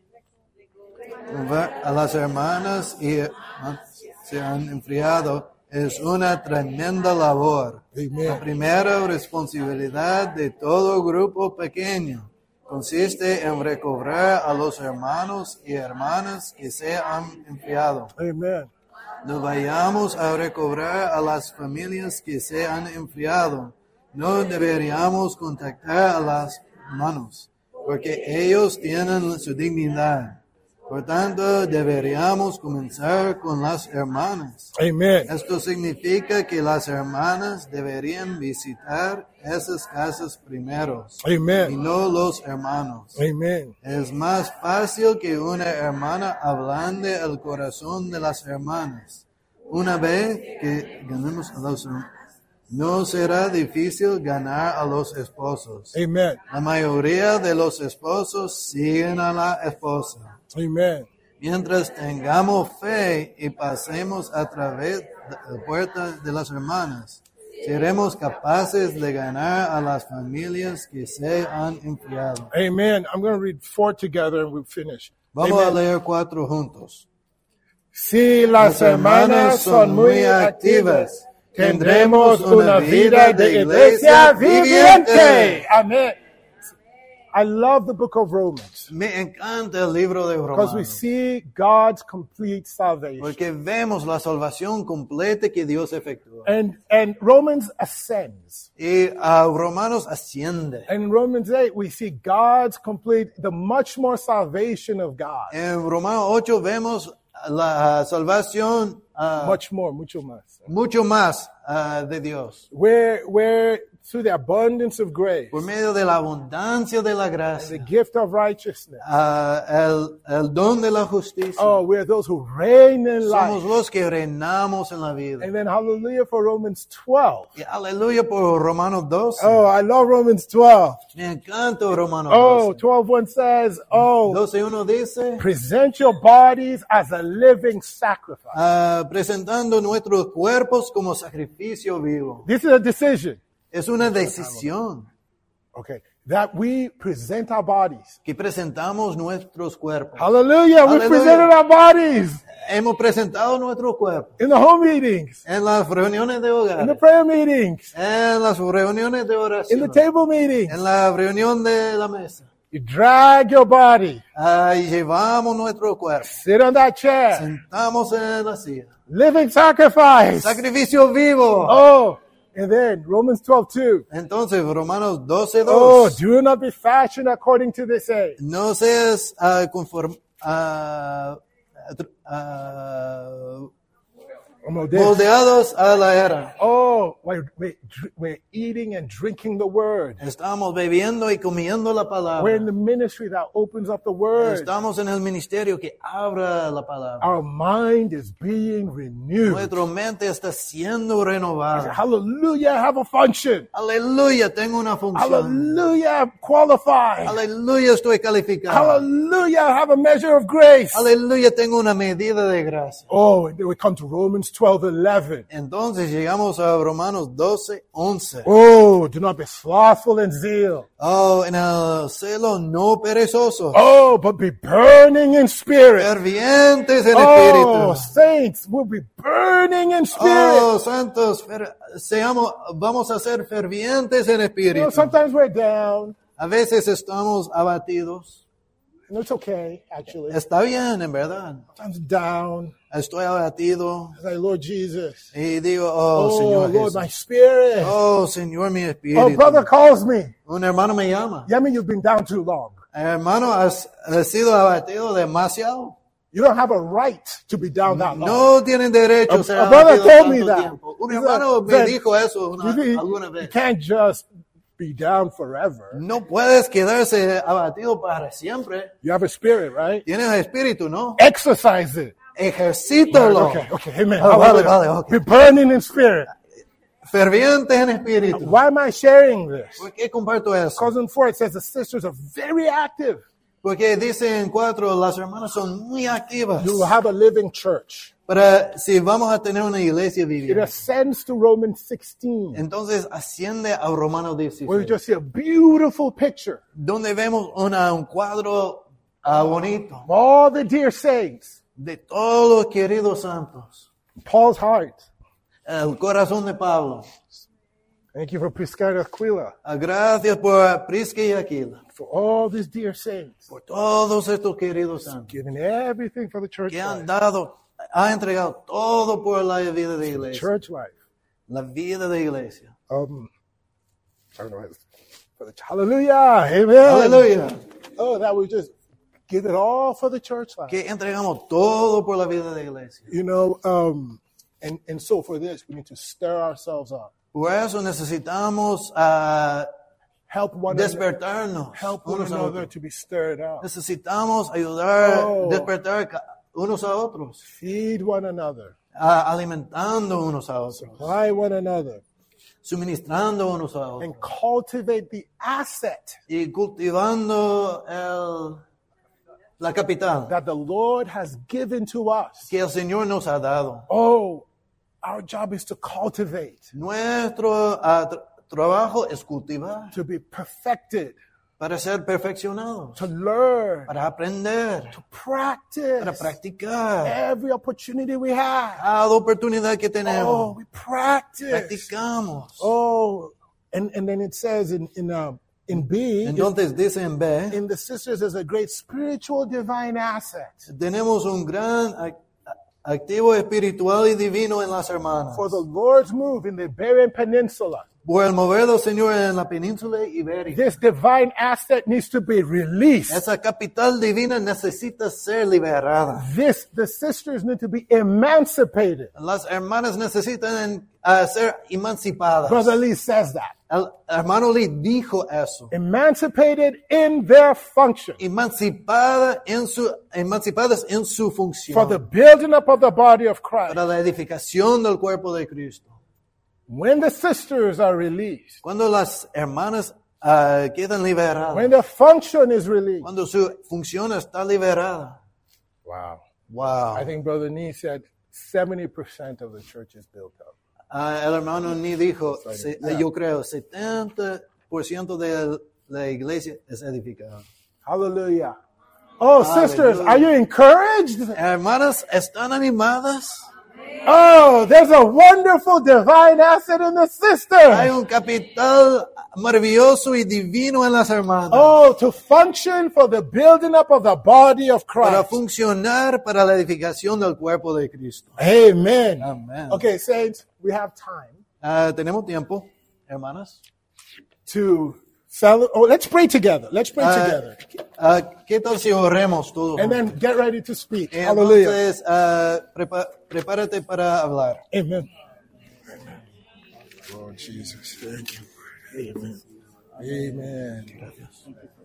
A las hermanas y ah, se han enfriado es una tremenda labor. Amen. La primera responsabilidad de todo grupo pequeño consiste en recobrar a los hermanos y hermanas que se han enfriado. Amen. No vayamos a recobrar a las familias que se han enfriado. No deberíamos contactar a las hermanos, porque ellos tienen su dignidad. Por tanto, deberíamos comenzar con las hermanas. Amen. Esto significa que las hermanas deberían visitar esas casas primero y Amen. no los hermanos. Amen. Es más fácil que una hermana ablande el corazón de las hermanas. Una vez que ganemos a los hermanos, no será difícil ganar a los esposos. Amen. La mayoría de los esposos siguen a la esposa. Amen. Mientras tengamos fe y pasemos a través de la puerta de las hermanas, seremos capaces de ganar a las familias que se han enfriado. Amen. I'm going to read four together and we'll finish. Vamos a Amen. leer cuatro juntos. Si las hermanas son muy activas, tendremos una vida de iglesia viviente. Amen. I love the book of Romans Me encanta el libro de because we Romanos, see God's complete salvation. porque vemos la salvación completa que Dios efectúa. And, and Romans ascends. Y a Romanos asciende. And in Romans eight, we see God's complete, the much more salvation of God. En Romanos ocho vemos la salvación ah, Much more, mucho más. mucho más ah, de Dios. Where, where through the abundance of grace, Por medio de la abundancia de la the gracia, gift of righteousness. ah, el, el don de la justicia, Oh, we're those who reign in somos life. los que reinamos en la vida. And then hallelujah for Romans twelve. Y aleluya por Romanos doce. Oh, I love Romans twelve. Me encanta Romanos Oh, doce. twelve one says, oh, doce uno dice, present your bodies as a living sacrifice. ah, presentando nuestros cuerpos como sacrificio vivo. This is a decision. Es una decisión Okay. That we present our bodies. que presentamos nuestros cuerpos. Hallelujah. We Hallelujah. presented our bodies Hemos presentado nuestros cuerpos in the home meetings, en las reuniones de in the hogar, prayer meetings, en las reuniones de in the oración, table meetings. en la reunión de la mesa. You drag your body, Ahí llevamos nuestro cuerpo, sit on that chair, sentamos en la silla. living sacrifice. Sacrificio vivo. Oh, and then Romans twelve two. Entonces, Romanos doce Oh, dos. do not be fashioned according to this age. No seas ah, conform, ah, tr- ah, Como this. moldeados a la era. Oh, we're, we're, we're eating and drinking the word. Estamos bebiendo y comiendo la We're in palabra. the ministry that opens up the word. Estamos en el ministerio que abra la palabra. Our mind is being renewed. Nuestra mente está siendo renovada. Hallelujah, I have a function. Aleluya, tengo una función. Hallelujah, I'm qualified. Aleluya, estoy calificado. Hallelujah, I have a measure of grace. Aleluya, tengo una medida de gracia. Oh, and then we come to Romans twelve eleven. Entonces llegamos a Romanos doce once. Oh, do not be slothful in zeal. Oh, en el celo no perezoso. Oh, but be burning in spirit. Fervientes en Oh, espíritu. saints will be burning in spirit. Oh, santos, fer- seamos, vamos a ser fervientes en You know, espíritu. sometimes we're down. A veces estamos abatidos. And it's okay, actually. Está bien, en verdad. Sometimes down. Estoy abatido I say, Lord Jesus. y digo, oh, Oh, Señor Lord, my Jesús. spirit. Oh, Señor, mi Oh, espíritu. brother calls me. Un hermano me llama. Yeah, I mean, you've been down too long. Hermano, ¿has, has sido abatido demasiado? You don't have a right to be down that long. No tienen derecho a A- ser a brother abatido told me tanto that. tiempo. Un He hermano said, me "Friend, dijo eso una- You, you- alguna you vez. can't just be down forever. No puedes quedarse abatido para siempre. You have a spirit, right? Tienes espíritu, ¿no? Exercise it. Ejercítalo. Okay, okay, amen. Oh, vale, Hallelujah. vale, okay. Be burning in spirit. Fervientes en espíritu. Why am I sharing this? ¿Por qué comparto eso? Because in four it says the sisters are very active. Porque dice en cuatro, las hermanas son muy activas. You will have a living church. Para si vamos a tener una iglesia It viviente. ascends to Romans sixteen, Entonces asciende a Romanos where you dieciséis, just see a beautiful picture donde vemos una, un cuadro ah, bonito of all the dear saints. de todos los queridos santos. Paul's heart. El corazón de Pablo. Thank you for Prisca and Aquila, Ah, Gracias por Prisca y Aquila, for all these dear saints, por todos estos queridos santos giving everything for the church que han life. dado, ha entregado todo por la vida de iglesia, Church life. la vida de iglesia. Um, I don't know. For the, hallelujah. Amen. Aleluya. Oh, that we just give it all for the church life. Que entregamos todo por la vida de iglesia. You know, um, and, and so for this, we need to stir ourselves up. Por eso necesitamos ah, Help one another. despertarnos. Help one unos a another otros. to be stirred up. Necesitamos ayudar, Oh. despertar ca- unos a otros, Feed one another. ah, alimentando unos a otros, Supply one another. suministrando unos a otros And cultivate the asset y cultivando el, la capital that the Lord has given to us. que el Señor nos ha dado. Oh, our job is to cultivate, Nuestro ah, tra- trabajo es cultivar to be perfected, para ser perfeccionados, to learn, para aprender, to practice para practicar. every opportunity we have. Cada oportunidad que Oh, tenemos, we practice. practicamos. Oh, and, and then it says in in uh, in B, in, Entonces dice en B, in the sisters, there's a great spiritual divine asset. tenemos un gran ac- activo espiritual y divino en las hermanas. For the Lord's move in the Iberian Peninsula, Por el mover del Señor en la península ibérica. this divine asset needs to be released. Esa capital divina necesita ser liberada. This, the sisters need to be emancipated. Las hermanas necesitan uh, ser emancipadas. Brother Lee says that. El hermano Lee dijo eso. Emancipated in their function Emancipada en su, emancipadas en su función. for the building up of the body of Christ. Para la edificación del cuerpo de Cristo. When the sisters are released, Cuando las hermanas uh, quedan liberadas. when the function is released. Cuando su función está liberada. Wow. Wow. I think Brother Nee said seventy percent of the church is built up. Ah, el hermano ni dijo, se- Yeah. yo creo, setenta por ciento de la iglesia es edificada. Hallelujah. Oh, sisters, Hallelujah. are you encouraged? Hermanas, ¿están animadas? Oh, there's a wonderful divine asset in the Hay sisters. un capital maravilloso y divino en las hermanas. Oh, to function for the building up of the body of Para Christ. funcionar para la edificación del cuerpo de Cristo. Amen. Amen. Okay, saints, we have time Ah, tenemos tiempo, hermanas, to Fellow, oh, let's pray together. Let's pray Ah, together. ah, ¿Qué tal si oremos todos? And then get ready to speak. juntos? Hallelujah. Entonces, ah, prepa- prepárate para hablar. Amen. Lord Jesus, thank you. Amen. Amen.